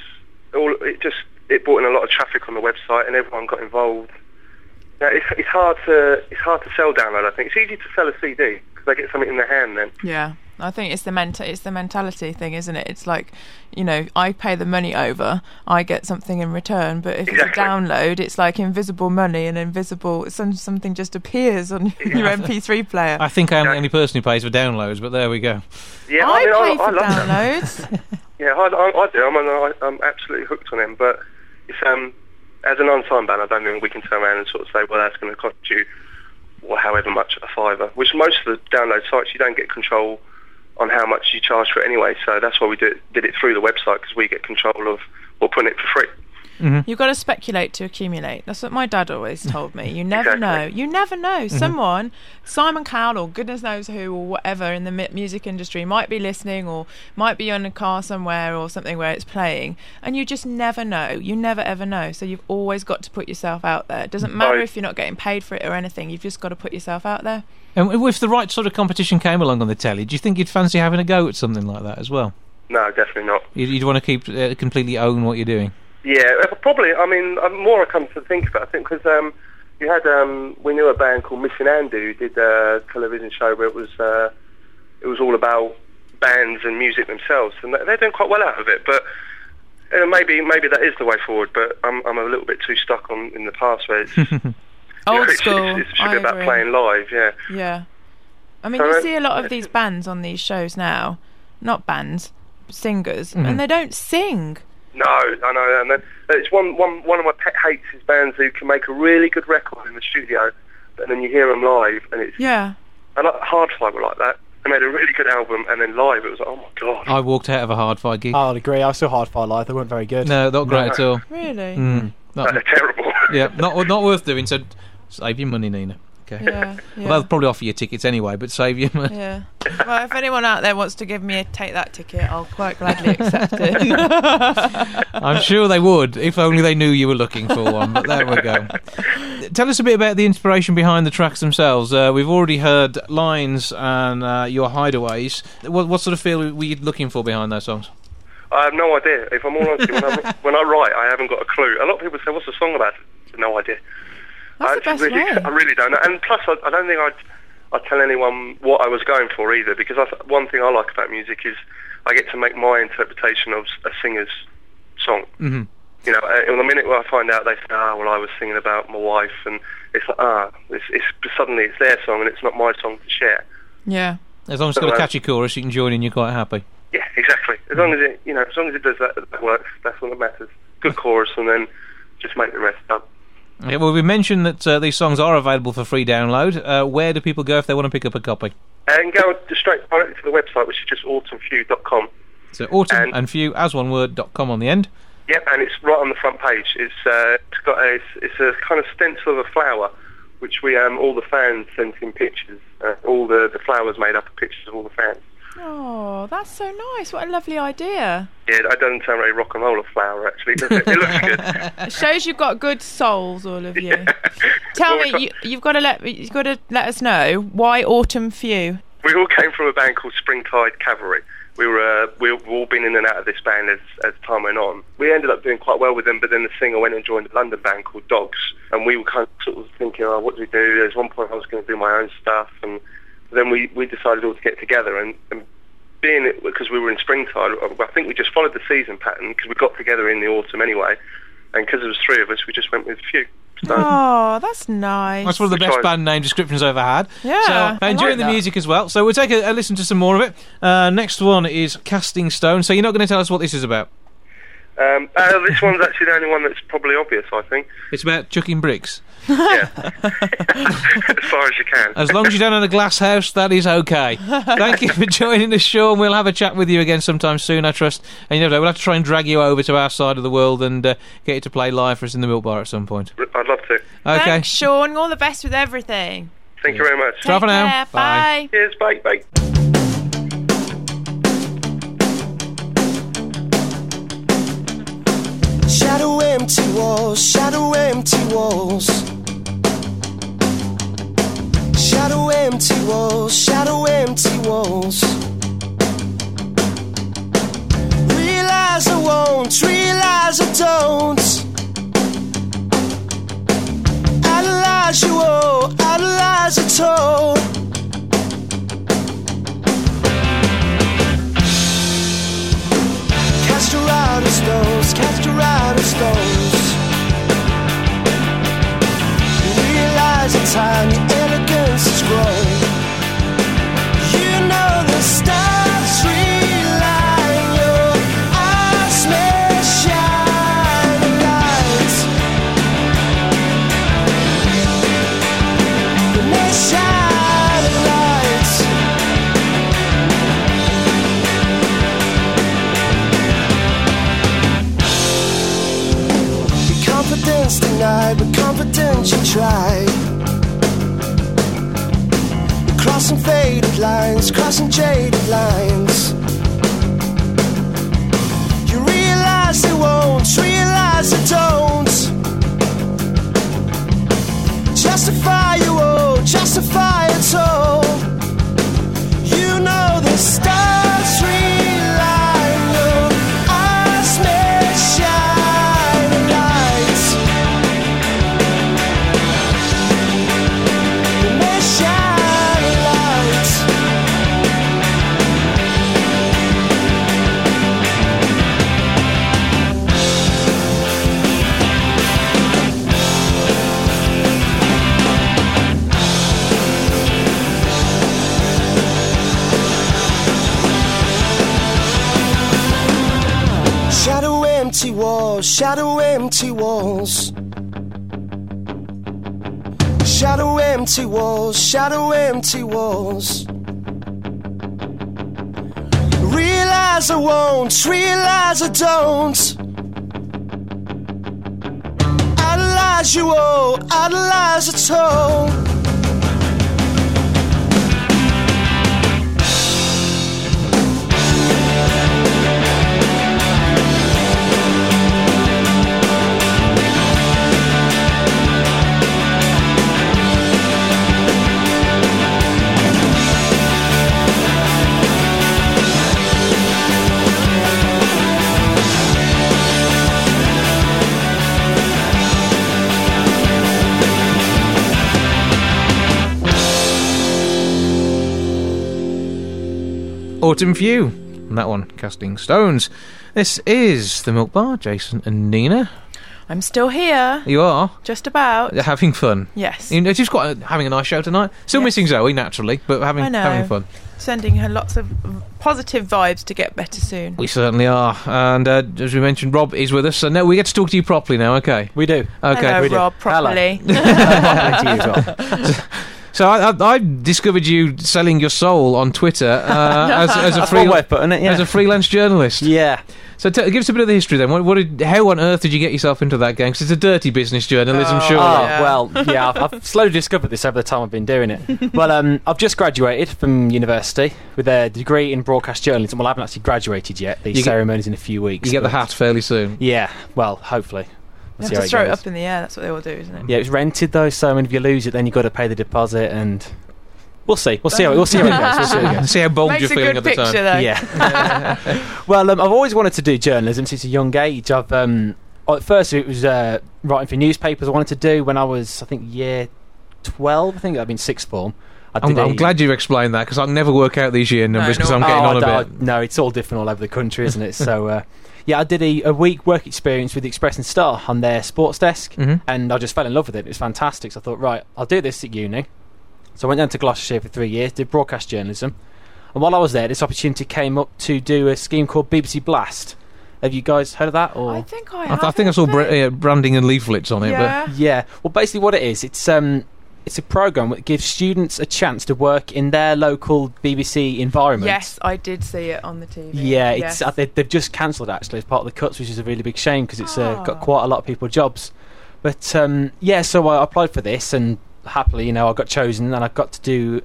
it brought in a lot of traffic on the website, and everyone got involved. Now, it's hard to sell download. I think it's easy to sell a CD because they get something in their hand then. Yeah, I think it's the mentality thing, isn't it? It's like, I pay the money over, I get something in return. But if it's a download, it's like invisible money and something just appears on your MP3 player. I think I am the only person who pays for downloads, but there we go. Yeah, I pay for love downloads. Yeah, I do. I'm absolutely hooked on them. But it's as an unsigned band, I don't think we can turn around and sort of say, well, that's going to cost you or however much a $5. Which most of the download sites, you don't get control on how much you charge for it anyway. So that's why we did it through the website, because we get control of putting it for free. Mm-hmm. You've got to speculate to accumulate. That's what my dad always told me. You never know. You never know. Mm-hmm. Someone, Simon Cowell or goodness knows who or whatever in the music industry might be listening, or might be in a car somewhere or something where it's playing, and you just never know. You never ever know. So you've always got to put yourself out there. It doesn't matter if you're not getting paid for it or anything. You've just got to put yourself out there. And if the right sort of competition came along on the telly, do you think you'd fancy having a go at something like that as well? No, definitely not. You'd want to keep completely own what you're doing? Yeah, probably. I mean, more I come to think about it, I think, because you had we knew a band called Missing Andy who did a television show where it was all about bands and music themselves, and they're doing quite well out of it. But maybe that is the way forward. But I'm a little bit too stuck in the past where it's old school. It should be about playing live. Yeah. Yeah. I mean, you see a lot of these bands on these shows now, not bands, singers, and they don't sing. No, I know, and It's one of my pet hates is bands who can make a really good record in the studio, and then you hear them live, and it's... Yeah. I like Hardfire were like that. They made a really good album, and then live it was like, oh my god. I walked out of a Hardfire gig. I'll agree. I saw Hardfire live. They weren't very good. No, not great at all. Really? They're terrible. Yeah, not worth doing. So save your money, Nina. Okay. Yeah. Well, they'll probably offer you tickets anyway, but save your money. Yeah. Well, if anyone out there wants to give me a take that ticket, I'll quite gladly accept it. I'm sure they would, if only they knew you were looking for one. But there we go. Tell us a bit about the inspiration behind the tracks themselves. We've already heard Lines and Your Hideaways. What sort of feel were you looking for behind those songs? I have no idea. If I'm all honest, when I write, I haven't got a clue. A lot of people say, what's the song about? No idea. That's the best way. I really don't know. And plus, I don't think I'd tell anyone what I was going for either, because one thing I like about music is I get to make my interpretation of a singer's song. Mm-hmm. You know, the minute where I find out they say, well, I was singing about my wife, and it's like, suddenly it's their song and it's not my song to share. Yeah. As long as it's got a catchy chorus, you can join in, you're quite happy. Yeah, exactly. As long as it does that works, that's all that matters. Good chorus, and then just make the rest up. Yeah, well, we mentioned that these songs are available for free download. Where do people go if they want to pick up a copy? And go straight directly to the website, which is just autumnfew.com. So autumn and few, as one word.com on the end. Yep, and it's right on the front page. It's a kind of stencil of a flower, which we all the fans sent in pictures. All the flowers made up of pictures of all the fans. Oh, that's so nice. What a lovely idea. Yeah, it doesn't sound very rock and roll, a flower, actually, does it? It looks good. It shows you've got good souls, all of you. Yeah. Tell me, you've got to let us know why Autumn Few. We all came from a band called Springtide Cavalry. We've all been in and out of this band as time went on. We ended up doing quite well with them, but then the singer went and joined a London band called Dogs, and we were kind of sort of thinking, what do we do? There's one point I was going to do my own stuff, and then we decided all to get together, and being it because we were in Springtide, I think we just followed the season pattern because we got together in the autumn anyway, and because there was three of us, we just went with Few. So, that's nice. That's one of the best band name descriptions I've ever had. Yeah, so enjoying the music as well. So we'll take a listen to some more of it. Next one is Casting Stone. So you're not going to tell us what this is about? This one's actually the only one that's probably obvious, I think. It's about chucking bricks. Yeah. As far as you can. As long as you don't have a glass house, that is okay. Thank you for joining us, Sean. We'll have a chat with you again sometime soon, I trust. And we'll have to try and drag you over to our side of the world and get you to play live for us in the Milk Bar at some point. I'd love to. Okay. Thanks, Sean. All the best with everything. Thank you very much. Take care. Now. Bye. Cheers. Bye. Bye. Shadow empty walls, shadow empty walls. Shadow empty walls, shadow empty walls. Realize I won't, realize I don't. Analyze you all, analyze it all. Cast her out of stones, cast her out of stones. Realize in time your elegance is grown. You know the stars realign, your eyes may shine a light. They may shine a light. Your confidence denied, but confidence you tried. Crossing faded lines, crossing jaded lines. You realize they won't, realize they don't. Justify you all, justify it all. You know the stars realign, your eyes may shine a light. They may shine a light. empty walls, shadow empty walls. Shadow empty walls, shadow empty walls. Realize I won't, realize I don't. Idolize you all, idolize at all. Autumn View, and that one, Casting Stones. This is the Milk Bar, Jason and Nina. I'm still here. You are? Just about. Having fun? Yes. You know, just having a nice show tonight. Still missing Zoe, naturally, but having fun. Sending her lots of positive vibes to get better soon. We certainly are. And as we mentioned, Rob is with us. So now we get to talk to you properly now, okay? We do. Okay. Hello, we Rob, do. properly. Properly to you as well. So I discovered you selling your soul on Twitter as a as a freelance journalist. Yeah. So give us a bit of the history then. How on earth did you get yourself into that game? Because it's a dirty business, journalism, surely. Well, yeah, I've slowly discovered this over the time I've been doing it. Well, I've just graduated from university with a degree in broadcast journalism. Well, I haven't actually graduated yet. The ceremony's in a few weeks. You get the hat fairly soon. Yeah, well, hopefully. You have to throw it up in the air, that's what they all do, isn't it? Yeah, it's rented though, so if you lose it, then you've got to pay the deposit, and we'll see. We'll see how it goes. See how bold you're feeling at the time. Though. Yeah. Well, I've always wanted to do journalism since a young age. At first it was writing for newspapers I wanted to do when I was, I think, year 12. I think I'd been sixth form. I'm glad you explained that, because I'll never work out these year numbers because I'm getting on a bit. No, it's all different all over the country, isn't it? So... yeah, I did a week work experience with the Express and Star on their sports desk, and I just fell in love with it. It was fantastic. So I thought, right, I'll do this at uni. So I went down to Gloucestershire for 3 years, did broadcast journalism, and while I was there, this opportunity came up to do a scheme called BBC Blast. Have you guys heard of that? Or I think I have. I think I saw branding and leaflets on it. But yeah. Well, basically, what it is, it's a programme that gives students a chance to work in their local BBC environment. Yes, I did see it on the TV. Yeah, they've just cancelled actually as part of the cuts, which is a really big shame because it's got quite a lot of people jobs. But so I applied for this, and happily, I got chosen, and I got to do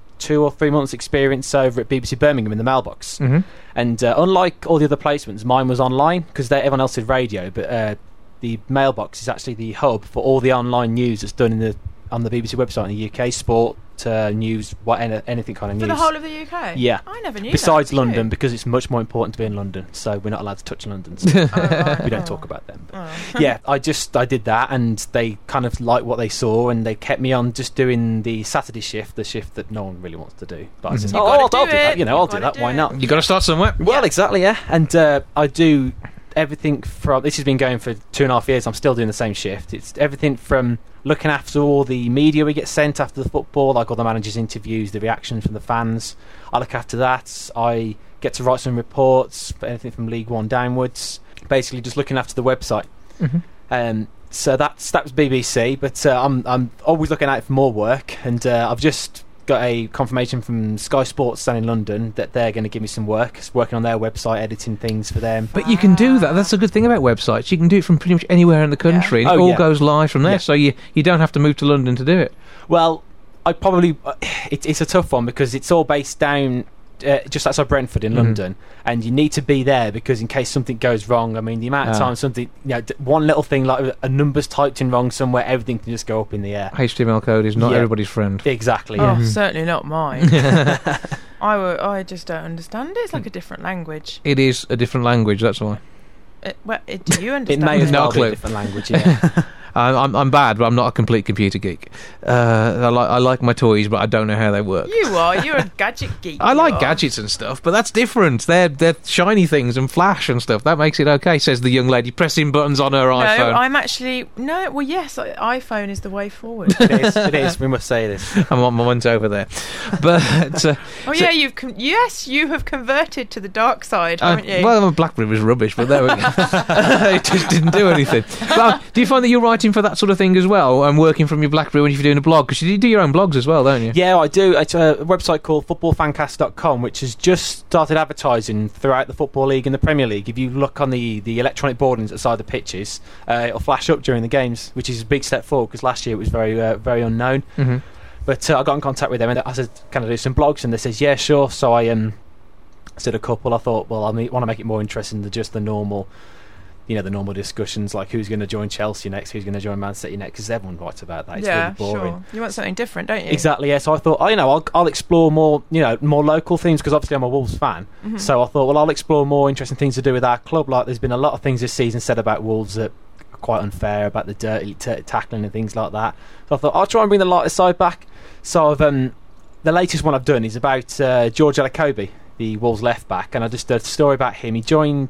2 or 3 months experience over at BBC Birmingham in the mailbox. And unlike all the other placements, mine was online because everyone else did radio, but the mailbox is actually the hub for all the online news that's done on the BBC website in the UK, sport, news, anything kind of news. For the whole of the UK? Yeah. I never knew Besides that. London, because it's much more important to be in London, so we're not allowed to touch London. So we don't talk about them. But yeah, I did that, and they kind of liked what they saw, and they kept me on just doing the Saturday shift, the shift that no one really wants to do. But I said, I'll do that. I'll do that. Why not? You got to start somewhere. Well, exactly, yeah. And I do everything from... This has been going for 2.5 years. I'm still doing the same shift. It's everything from looking after all the media we get sent after the football, like all the managers' interviews, the reactions from the fans. I look after that. I get to write some reports for anything from League One downwards. Basically, just looking after the website. So that was BBC, but I'm always looking out for more work, and I've just got a confirmation from Sky Sports down in London that they're going to give me some work. It's working on their website, editing things for them. But you can do that. That's a good thing about websites. You can do it from pretty much anywhere in the country. And it all goes live from there, so you don't have to move to London to do it. Well, I probably... it's a tough one because it's all based down... just outside Brentford in London, and you need to be there because in case something goes wrong, I mean, the amount of time something, one little thing like a number's typed in wrong somewhere, everything can just go up in the air. HTML code is not everybody's friend. Exactly. Oh, certainly not mine. I just don't understand it. It's like a different language. It is a different language, that's why. Do you understand? It may as well be a different language, yeah. I'm bad, but I'm not a complete computer geek. I like my toys, but I don't know how they work. You're a gadget geek. I like gadgets and stuff, but that's different. They're shiny things and flash and stuff. That makes it okay, says the young lady pressing buttons on her iPhone. No, I'm actually... No, well, yes, iPhone is the way forward. It is. We must say this. I'm on my one's over there. But... yeah, you have converted to the dark side, haven't you? Well, my BlackBerry was rubbish, but there we go. It just didn't do anything. But, do you find that you're writing for that sort of thing as well, and working from your BlackBerry when you're doing a blog? Because you do your own blogs as well, don't you? Yeah, I do. It's a website called footballfancast.com, which has just started advertising throughout the Football League and the Premier League. If you look on the electronic boardings outside the pitches, it'll flash up during the games, which is a big step forward, because last year it was very unknown. Mm-hmm. But I got in contact with them, and I said, can I do some blogs? And they said, yeah, sure. So I did a couple. I thought, well, I want to make it more interesting than just the normal... the normal discussions, like who's going to join Chelsea next, who's going to join Man City next, because everyone writes about that. It's really boring. Sure. You want something different, don't you? Exactly, yeah. So I thought, I'll explore more, more local themes, because obviously I'm a Wolves fan. Mm-hmm. So I thought, well, I'll explore more interesting things to do with our club. Like, there's been a lot of things this season said about Wolves that are quite unfair, about the dirty tackling and things like that. So I thought, I'll try and bring the lighter side back. So the latest one I've done is about George Elokobi, the Wolves left back, and I just did a story about him. He came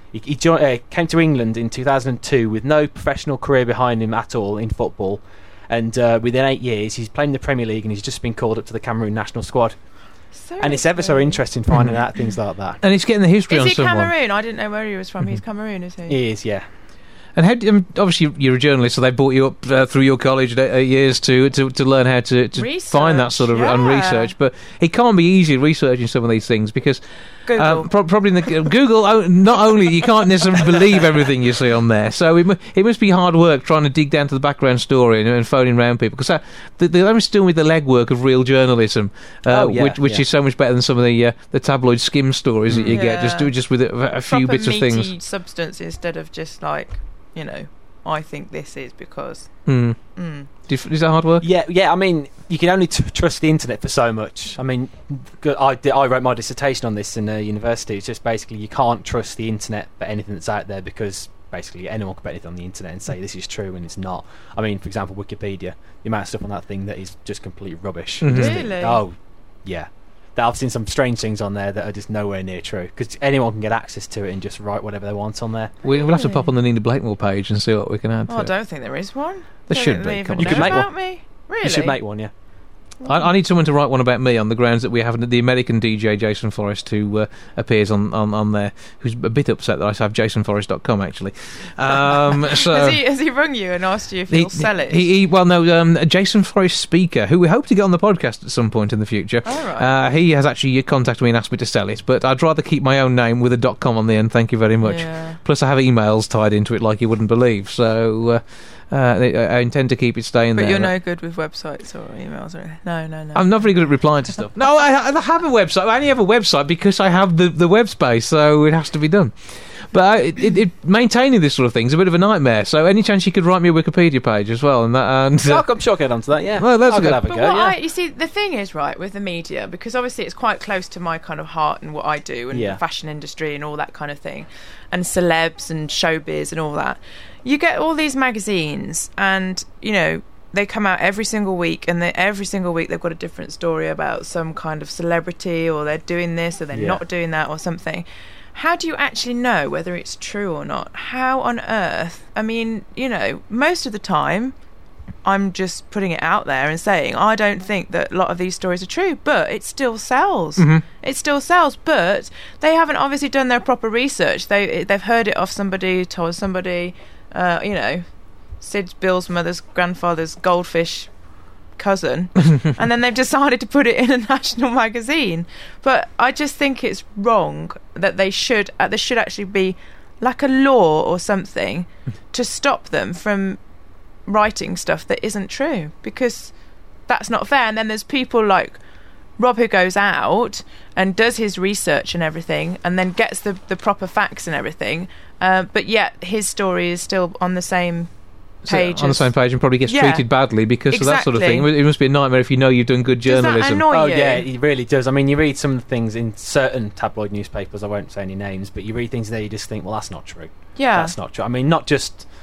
to England in 2002 with no professional career behind him at all in football, and within 8 years he's playing the Premier League, and he's just been called up to the Cameroon national squad. And it's ever so interesting finding out things like that. And it's getting the history on someone. Is he Cameroon? I didn't know where he was from. He's Cameroon, is he? He is, yeah. And obviously you're a journalist, so they brought you up through your college years to learn how to find that sort of research. But it can't be easy researching some of these things, because Google. Probably in the Google, not only you can't necessarily believe everything you see on there, so it must be hard work trying to dig down to the background story and phoning around people, because they're still with the legwork of real journalism, which is so much better than some of the tabloid skim stories that you get. Just with a few bits of things. Meaty substance instead of just like, I think this is because... Is that hard work? Yeah. I mean, you can only trust the internet for so much. I mean, I wrote my dissertation on this in university. It's just basically you can't trust the internet for anything that's out there, because basically anyone can put anything on the internet and say this is true and it's not. I mean, for example, Wikipedia, the amount of stuff on that thing that is just complete rubbish. Mm-hmm. Really? Oh, yeah. I've seen some strange things on there that are just nowhere near true, because anyone can get access to it and just write whatever they want on there. We'll have to pop on the Nina Blakemore page and see what we can add to I don't think there is one. There should be. You could make one. Me? Really? You should make one, yeah. I need someone to write one about me on the grounds that we have the American DJ Jason Forrest, who appears on there, who's a bit upset that I have jasonforrest.com actually. So has he rung you and asked you if you'll sell it? Jason Forrest Speaker, who we hope to get on the podcast at some point in the future. All right. He has actually contacted me and asked me to sell it, but I'd rather keep my own name with a .com on the end. Thank you very much. Yeah. Plus, I have emails tied into it like you wouldn't believe. So. I intend to keep it staying there. But you're no good with websites or emails or anything? No. I'm not very good at replying to stuff. No, I have a website. I only have a website because I have the web space, so it has to be done. But maintaining this sort of thing is a bit of a nightmare. So any chance you could write me a Wikipedia page as well? I'm sure I'll get onto that, yeah. Well, that's good. Have a go, you see, the thing is, right, with the media, because obviously it's quite close to my kind of heart and what I do, and the fashion industry and all that kind of thing, and celebs and showbiz and all that. You get all these magazines, and they come out every single week, and every single week they've got a different story about some kind of celebrity, or they're doing this or they're not doing that or something. How do you actually know whether it's true or not? How on earth? I mean, most of the time I'm just putting it out there and saying I don't think that a lot of these stories are true, but it still sells. Mm-hmm. It still sells, but they haven't obviously done their proper research. They've heard it off somebody, told somebody. Sid Bill's mother's grandfather's goldfish cousin, and then they've decided to put it in a national magazine. But I just think it's wrong that there should actually be like a law or something to stop them from writing stuff that isn't true, because that's not fair. And then there's people like Rob who goes out and does his research and everything, and then gets the proper facts and everything, but yet his story is still on the same page. On the same page, and probably gets treated badly because of that sort of thing. It must be a nightmare if you know you've done good journalism. Does that annoy you? Yeah, it really does. I mean, you read some of the things in certain tabloid newspapers, I won't say any names, but you read things there you just think, well, that's not true. Yeah. That's not true. I mean, not just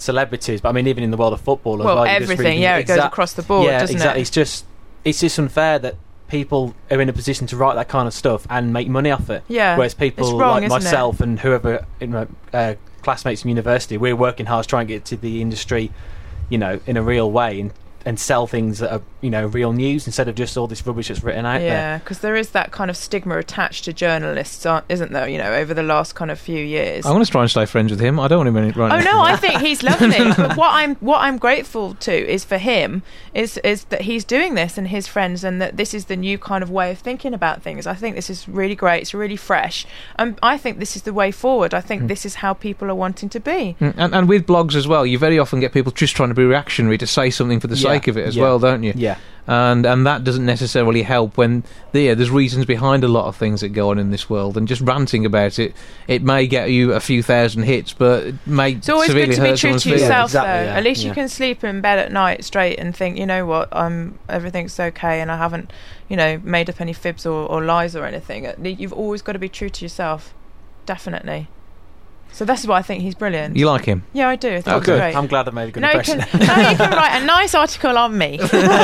celebrities, but I mean even in the world of football as well. well. You just Everything, really it goes across the board, doesn't exactly. it? It's just unfair that people are in a position to write that kind of stuff and make money off it. Yeah, whereas people it's wrong, like isn't myself and whoever in my classmates from university, we're working hard to try and get to the industry, in a real way and sell things that are, real news instead of just all this rubbish that's written out there. Yeah, because there is that kind of stigma attached to journalists, isn't there? Over the last kind of few years. I want to try and stay friends with him. I don't want him right now. Oh no, I think he's lovely. But what I'm grateful to is for him is that he's doing this and his friends, and that this is the new kind of way of thinking about things. I think this is really great. It's really fresh. I think this is the way forward. I think this is how people are wanting to be. And with blogs as well, you very often get people just trying to be reactionary, to say something for the sake of it as well, don't you? Yeah. And that doesn't necessarily help when there's reasons behind a lot of things that go on in this world, and just ranting about it may get you a few thousand hits, but it may it's always severely good to be hurt true someone's to feelings. yourself, exactly, though. yeah. At least you Yeah. can sleep in bed at night straight and think, you know what, everything's okay, and I haven't, made up any fibs or lies or anything. You've always got to be true to yourself, definitely. So that's why I think he's brilliant. You like him? Yeah, I do. I think Oh, he's good. great. I'm glad I made a good Now you impression. can write a nice article on me.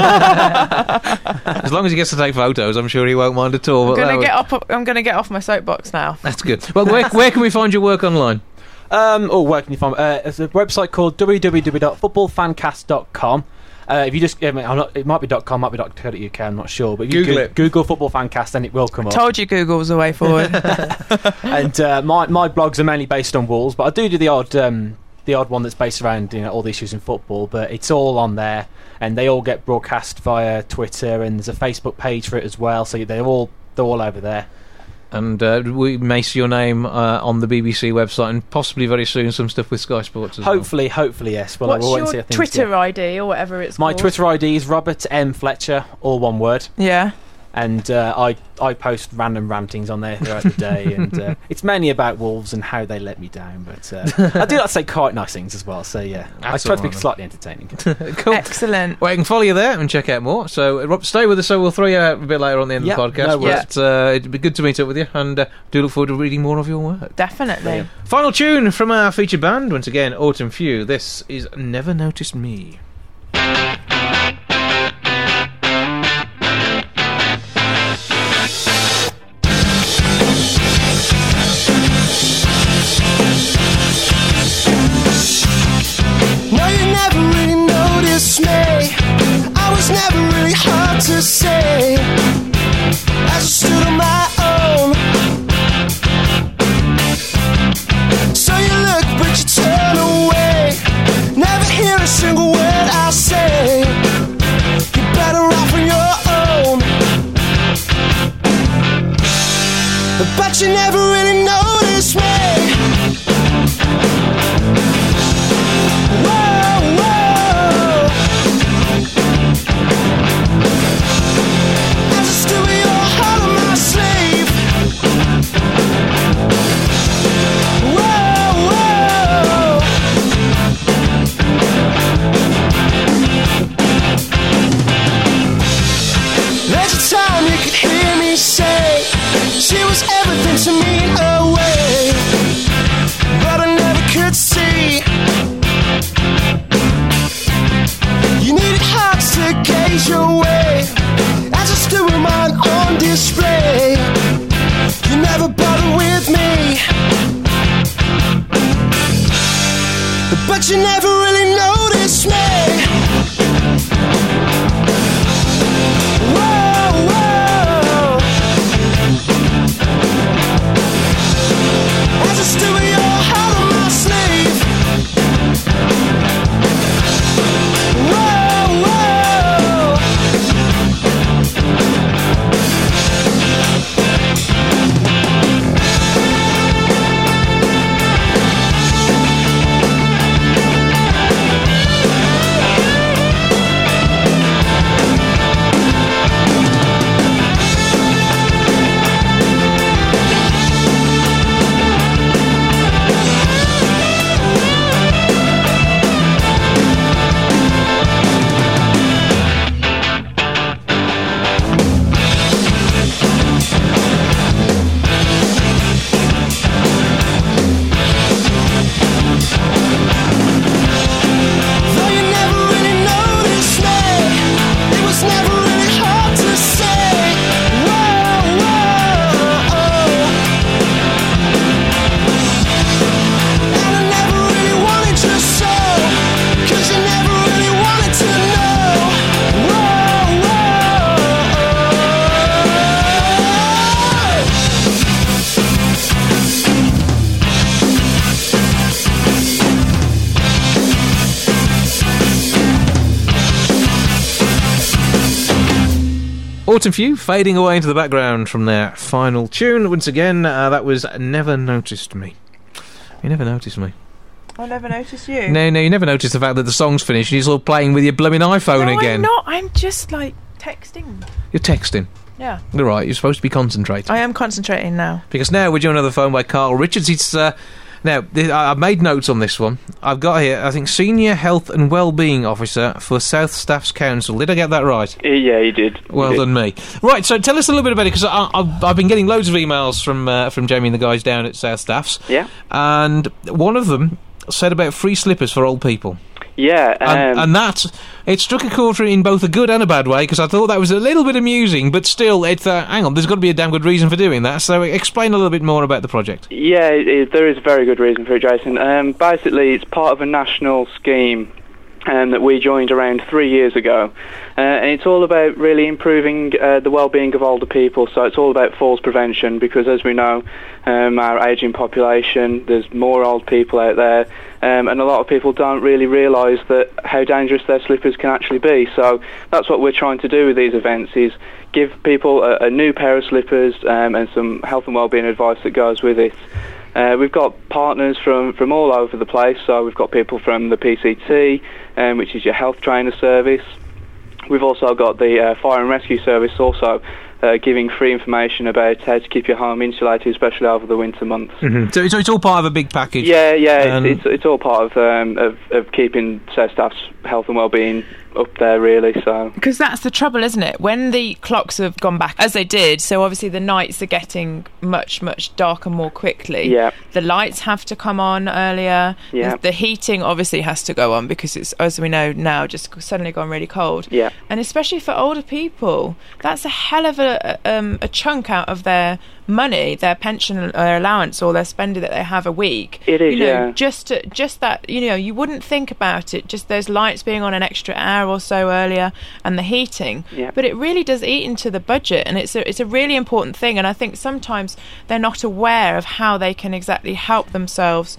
As long as he gets to take photos, I'm sure he won't mind at all. I'm going to get off my soapbox now. That's good. Well, where can we find your work online? Where can you find? There's a website called www.footballfancast.com. If you just, it might be .com, might be .co.uk, I'm not sure. But if you Google Football Fancast, then it will come up. Told you Google was the way forward. And my blogs are mainly based on Wolves, but I do the odd one that's based around all the issues in football. But it's all on there, and they all get broadcast via Twitter, and there's a Facebook page for it as well. So they're all over there. And we may see your name on the BBC website, and possibly very soon some stuff with Sky Sports as well. Hopefully, yes. Well, What's we'll wait and your see how things Twitter go. ID or whatever it's My called? Twitter ID is Robert M. Fletcher, all one word. Yeah. And I post random rantings on there throughout the day, and it's mainly about Wolves and how they let me down. But I do like to say quite nice things as well. So yeah, That's I try to all be right, slightly entertaining. Cool. Excellent. Well, you can follow you there and check out more. So, Rob, stay with us. So we'll throw you out a bit later on the end Yep, of the podcast. no worries. But it'd be good to meet up with you, and do look forward to reading more of your work. Definitely. Final tune from our featured band. Once again, Autumn Few. This is Never Noticed Me. No, you never really noticed me. I was never really hard to say. As I stood on my own. So you look, but you turn away. Never hear a single word I say. You're better off on your own. But you never really noticed me. She was everything to me in a way, but I never could see. You needed hearts to gauge your way. As I stood with mine on display, you never bothered with me, but you never really noticed me. Whoa, whoa. Autumn Few fading away into the background from their final tune. Once again, that was Never Noticed Me. You never noticed me. I never noticed you. No, you never noticed the fact that the song's finished. You're all playing with your blooming iPhone again. No, I'm not. I'm just, like, texting. You're texting? Yeah. You're right, you're supposed to be concentrating. I am concentrating now. Because now we're joined on the phone by Carl Richards. It's... Now, I've made notes on this one. I've got here, I think, Senior Health and Wellbeing Officer for South Staffs Council. Did I get that right? Yeah, you did. Well done, me. Right, so tell us a little bit about it, because I've been getting loads of emails from Jamie and the guys down at South Staffs. Yeah. And one of them said about free slippers for old people. Yeah. And that, it struck a chord in both a good and a bad way, because I thought that was a little bit amusing, but still, hang on, there's got to be a damn good reason for doing that, so explain a little bit more about the project. Yeah, there is a very good reason for it, Jason. Basically, it's part of a national scheme that we joined around 3 years ago, and it's all about really improving the well-being of older people. So it's all about falls prevention, because as we know, our ageing population, there's more old people out there, and a lot of people don't really realise that how dangerous their slippers can actually be. So that's what we're trying to do with these events, is give people a new pair of slippers and some health and wellbeing advice that goes with it. We've got partners from all over the place, so we've got people from the PCT, which is your health trainer service. We've also got the fire and rescue service also giving free information about how to keep your home insulated, especially over the winter months. Mm-hmm. So it's all part of a big package? Yeah, it's all part of keeping South Staff's health and wellbeing up there, really. So because that's the trouble, isn't it? When the clocks have gone back as they did, so obviously the nights are getting much darker more quickly. Yeah. The lights have to come on earlier. Yeah. The heating obviously has to go on, because it's, as we know now, just suddenly gone really cold. Yeah. And especially for older people, that's a hell of a chunk out of their money, their pension or their allowance or their spending that they have a week. It is, just that, you wouldn't think about it, just those lights being on an extra hour or so earlier and the heating. Yeah. But it really does eat into the budget, and it's a really important thing, and I think sometimes they're not aware of how they can exactly help themselves,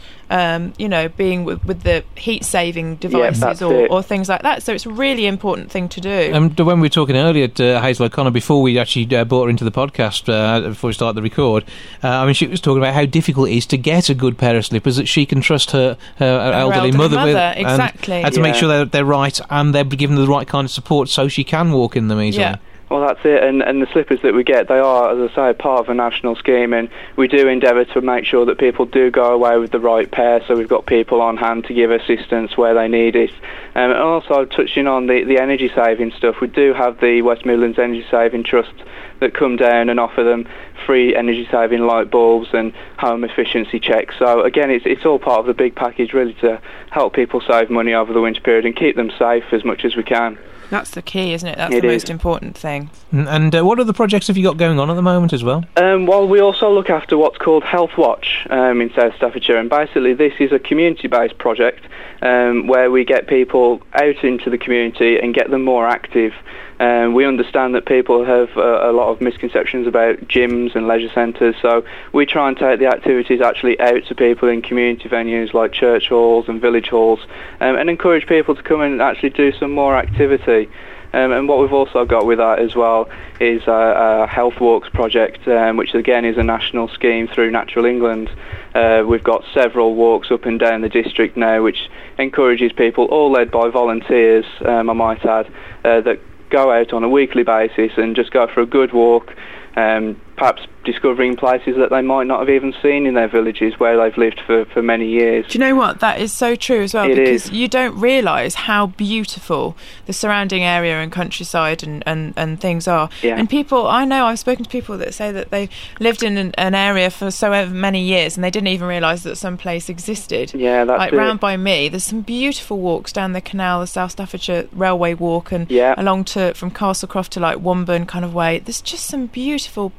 being with the heat saving devices or things like that. So it's a really important thing to do. When we were talking earlier to Hazel O'Connor, before we actually brought her into the podcast, before we started the record, she was talking about how difficult it is to get a good pair of slippers that she can trust her elderly mother with, exactly, and to make sure they're right and they're given the right kind of support so she can walk in them easily. Yeah. Well, that's it, and the slippers that we get, they are, as I say, part of a national scheme, and we do endeavour to make sure that people do go away with the right pair, so we've got people on hand to give assistance where they need it. And also, touching on the energy saving stuff, we do have the West Midlands Energy Saving Trust that come down and offer them free energy saving light bulbs and home efficiency checks. So again, it's all part of the big package, really, to help people save money over the winter period and keep them safe as much as we can. That's the key, isn't it? That's the most important thing. And what other projects have you got going on at the moment as well? Well, we also look after what's called Health Watch in South Staffordshire, and basically this is a community-based project where we get people out into the community and get them more active. We understand that people have a lot of misconceptions about gyms and leisure centres, so we try and take the activities actually out to people in community venues like church halls and village halls, and encourage people to come and actually do some more activity. And what we've also got with that as well is a Health Walks project, which again is a national scheme through Natural England. We've got several walks up and down the district now, which encourages people, all led by volunteers, I might add, that go out on a weekly basis and just go for a good walk, perhaps discovering places that they might not have even seen in their villages where they've lived for many years. Do you know what? That is so true as well, because you don't realise how beautiful the surrounding area and countryside and things are. Yeah. And people, I know, I've spoken to people that say that they've lived in an area for so many years and they didn't even realise that some place existed. Yeah, that's like it. round by me, there's some beautiful walks down the canal, the South Staffordshire Railway Walk, and along to from Castlecroft to like Womburn kind of way. There's just some beautiful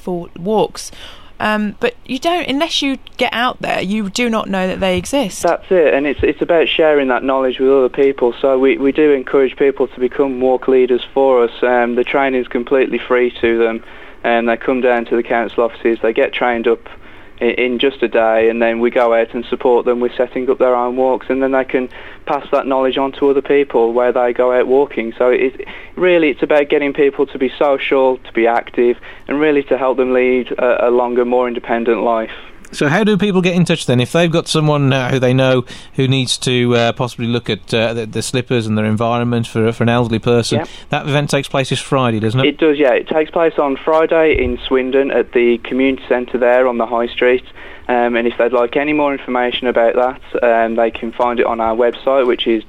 walks, but you don't, unless you get out there, you do not know that they exist. That's it, and it's about sharing that knowledge with other people. So we do encourage people to become walk leaders for us. The training is completely free to them, and they come down to the council offices, they get trained up in just a day, and then we go out and support them with setting up their own walks, and then they can pass that knowledge on to other people where they go out walking. So it's about getting people to be social, to be active, and really to help them lead a longer, more independent life. So how do people get in touch then? If they've got someone who they know who needs to possibly look at the slippers and their environment for an elderly person, Yep. that event takes place this Friday, doesn't it? It does, yeah. It takes place on Friday in Swindon at the community centre there on the High Street. And if they'd like any more information about that, they can find it on our website, which is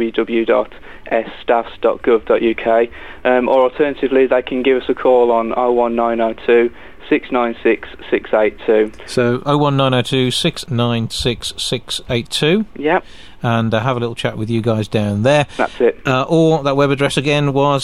www.sstaffs.gov.uk, or alternatively they can give us a call on 01902 696 682. So 01902 696 682. Yep. And have a little chat with you guys down there. That's it. Or that web address again was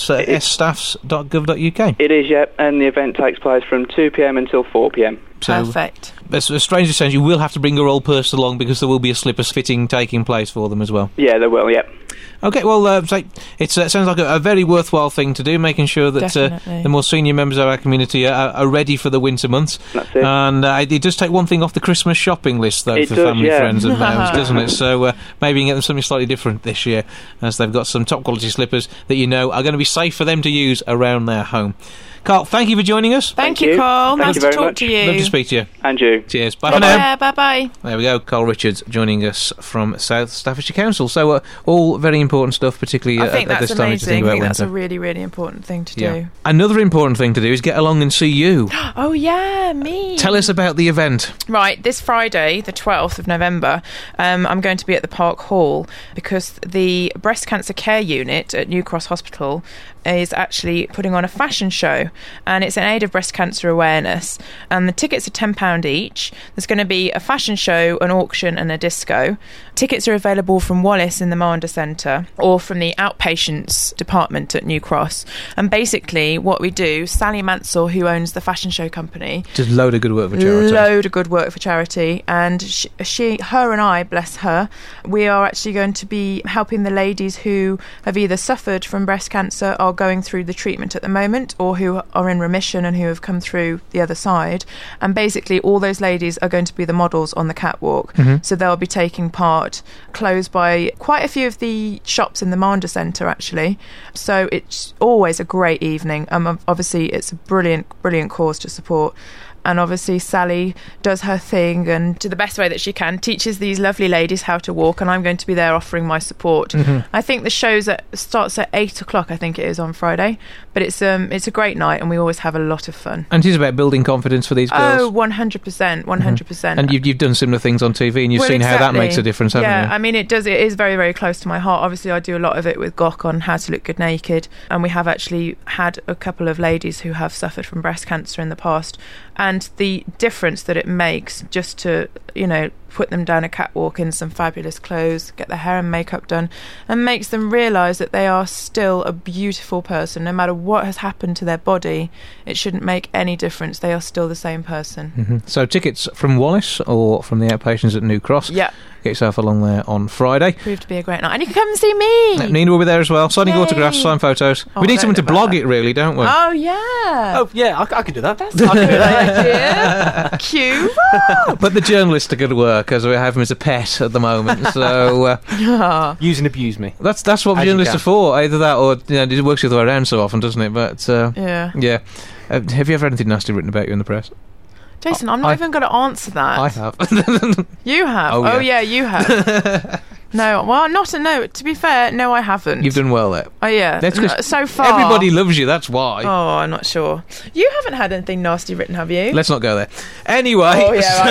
sstaffs.gov.uk. It is, yep, and the event takes place from 2pm until 4pm. So, Perfect. As strange as it sounds, you will have to bring your old person along because there will be a slippers fitting taking place for them as well. Yeah, they will, yep. Okay, well, it sounds like a very worthwhile thing to do, making sure that the more senior members of our community are ready for the winter months. That's it. And it does take one thing off the Christmas shopping list, though, for family, friends and members, doesn't it? So maybe you can get them something slightly different this year, as they've got some top-quality slippers that you know are going to be safe for them to use around their home. Carl, thank you for joining us. Thank you, Carl. Nice to talk to you. Love to speak to you. And you. Cheers. Bye for now. Bye-bye. There we go. Carl Richards joining us from South Staffordshire Council. So all very important stuff, particularly at this time. I think that's a really, really important thing to do. Another important thing to do is get along and see you. Oh, yeah, me. Tell us about the event. Right, this Friday, the 12th of November, I'm going to be at the Park Hall because the Breast Cancer Care Unit at New Cross Hospital is actually putting on a fashion show, and it's in aid of breast cancer awareness, and the tickets are £10 each. There's going to be a fashion show, an auction and a disco. Tickets are available from Wallace in the Mander Centre or from the outpatients department at New Cross. And basically what we do, Sally Mansell, who owns the fashion show company, does load of good work for charity. And her and I, bless her, we are actually going to be helping the ladies who have either suffered from breast cancer, are going through the treatment at the moment, or who are in remission and who have come through the other side. And basically all those ladies are going to be the models on the catwalk. So they'll be taking part, closed by quite a few of the shops in the Mander Centre actually. So it's always a great evening. Obviously it's a brilliant cause to support. And obviously Sally does her thing and to the best way that she can teaches these lovely ladies how to walk, and I'm going to be there offering my support. I think the show starts at 8 o'clock, I think it is, on Friday, but it's a great night and we always have a lot of fun. And it is about building confidence for these girls. Oh, 100%. And you've done similar things on TV and you've seen how that makes a difference, haven't you? Yeah, I mean it is very, very close to my heart. Obviously I do a lot of it with Gok on How to Look Good Naked, and we have actually had a couple of ladies who have suffered from breast cancer in the past, and the difference that it makes just to, put them down a catwalk in some fabulous clothes, get their hair and makeup done, and makes them realise that they are still a beautiful person. No matter what has happened to their body, it shouldn't make any difference. They are still the same person. So tickets from Wallace or from the outpatients at New Cross. Yeah. Get yourself along there on Friday. Proved to be a great night. And you can come and see me. Nina will be there as well. Signing autographs, sign photos. We need someone to blog it, really, don't we? Oh, yeah. Oh, yeah, I can do that. That's a good idea. Cute. But the journalists are going to work, as we have him as a pet at the moment. So use and abuse me. That's what the journalists are for. Either that, or it works the other way around so often, doesn't it? But yeah. Have you ever had anything nasty written about you in the press? Jason, I'm not even going to answer that. I have. You have? Oh, yeah, you have. No, well, no, to be fair, no, I haven't. You've done well there. Oh, yeah. So far. Everybody loves you, that's why. Oh, I'm not sure. You haven't had anything nasty written, have you? Let's not go there. Anyway. Oh, yeah,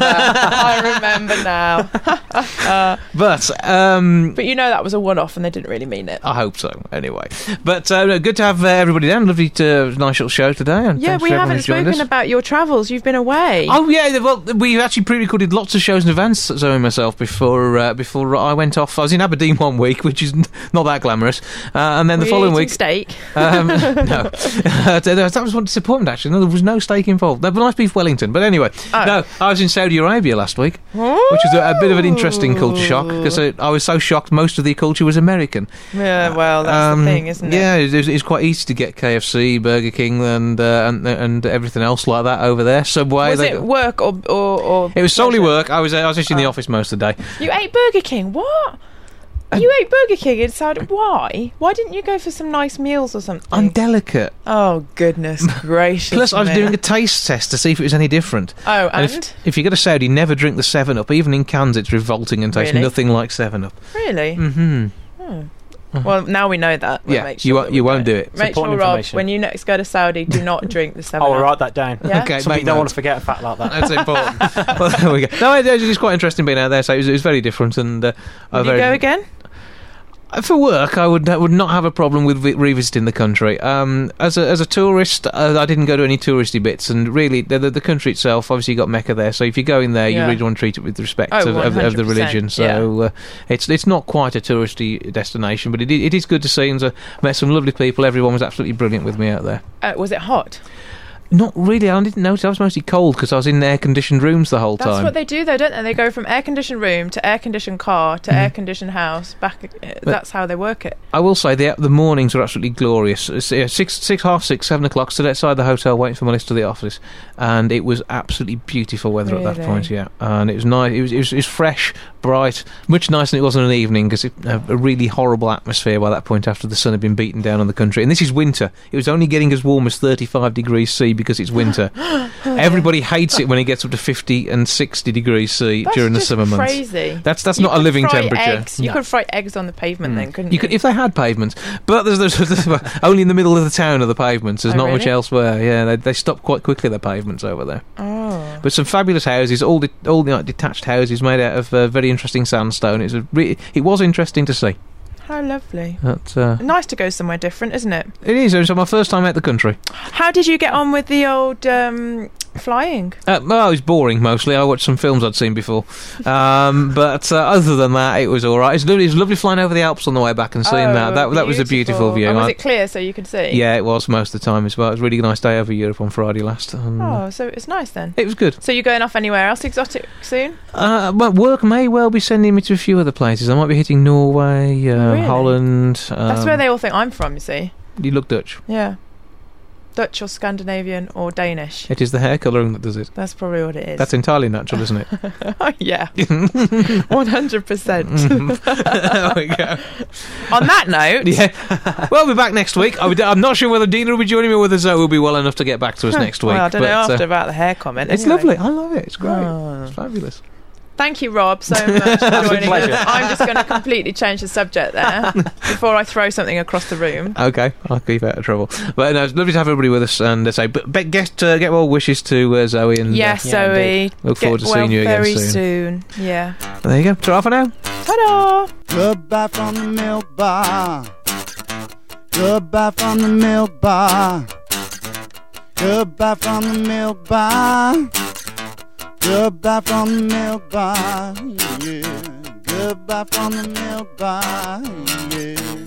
I remember now. But that was a one-off and they didn't really mean it. I hope so, anyway. But good to have everybody down. Lovely nice little show today. And yeah, we haven't spoken about your travels. You've been away. Oh, yeah, well, we actually pre-recorded lots of shows in advance, Zoe and myself, before I I went off. I was in Aberdeen one week, which is not that glamorous, and then the Were you following eating week, steak. no, that was one disappointment actually. No, there was no steak involved. There was nice beef Wellington, but anyway, no, I was in Saudi Arabia last week, which was a bit of an interesting culture shock because I was so shocked. Most of the culture was American. Yeah, well, that's the thing, isn't it? Yeah, it's quite easy to get KFC, Burger King, and everything else like that over there. Subway. Was it work or it was solely work. I was just in the office most of the day. You ate Burger King? What? You ate Burger King inside? Why? Why didn't you go for some nice meals or something? I'm delicate. Oh, goodness gracious. Plus, I was me. doing a taste test to see if it was any different. Oh, and? If you go to Saudi, never drink the 7-Up. Even in cans, it's revolting and tastes nothing like 7-Up. Really? Mm-hmm. Well, now we know that. We'll make sure you won't do it. Make sure, Rob, when you next go to Saudi, do not drink the 7-Up. I'll write that down. Yeah? Okay, you don't want to forget a fact like that. That's important. Well, there we go. No, it's quite interesting being out there, so it was very different. And Would you go again? For work, I would not have a problem with revisiting the country. As a tourist, I didn't go to any touristy bits, and really, the country itself, obviously you got Mecca there, so if you go in there, you really want to treat it with respect of the religion. So it's not quite a touristy destination, but it is good to see, and met some lovely people. Everyone was absolutely brilliant with me out there. Was it hot? Not really. I didn't notice. I was mostly cold because I was in air-conditioned rooms the whole time. That's what they do, though, don't they? They go from air-conditioned room to air-conditioned car to air-conditioned house. That's how they work it. I will say the mornings were absolutely glorious. 6:30, 7 o'clock. Stood outside the hotel waiting for my list to the office, and it was absolutely beautiful weather at that point. Yeah, and it was nice. It was fresh, bright, much nicer than it was in an evening because it had a really horrible atmosphere by that point after the sun had been beaten down on the country. And this is winter. It was only getting as warm as 35 degrees C because it's winter. Everybody hates it when it gets up to 50 and 60 degrees C during the summer months. Crazy. That's not a living temperature. You could fry eggs on the pavement then, couldn't you? You could if they had pavements, but there's only in the middle of the town are the pavements. There's not much elsewhere. Yeah, they stop quite quickly, the pavements over there. Oh. But some fabulous houses, all detached houses made out of very interesting sandstone. It was interesting to see. How lovely. Nice to go somewhere different, isn't it? It is. It was my first time out the country. How did you get on with the old flying? Well, it was boring mostly. I watched some films I'd seen before. But other than that, it was all right. It was lovely flying over the Alps on the way back and seeing that. That was a beautiful view. And was it clear so you could see? Yeah, it was most of the time as well. It was a really nice day over Europe on Friday last. So it's nice then. It was good. So you're going off anywhere else exotic soon? Well, work may well be sending me to a few other places. I might be hitting Norway, really? Holland. That's where they all think I'm from, you see. You look Dutch. Yeah. Dutch or Scandinavian or Danish. It is the hair colouring that does it. That's probably what it is. That's entirely natural, isn't it? Yeah. 100%. There we go. On that note... Yeah. Well, we'll be back next week. I'm not sure whether Dina will be joining me or whether Zoe will be well enough to get back to us next week. Well, I don't know after about the hair comment. It's anyway. lovely. I love it. It's great. It's fabulous. Thank you, Rob, so much for joining us. I'm just going to completely change the subject there before I throw something across the room. Okay, I'll keep out of trouble. But no, it's lovely to have everybody with us, and say, get well wishes to Zoe and yes, Zoe. Look forward to seeing you again very soon. Yeah. There you go. Ta-ra for now. Ta-da. Goodbye from the milk bar. Goodbye from the milk bar. Goodbye from the milk bar. Goodbye from the milk bar, yeah. Goodbye from the milk bar, yeah.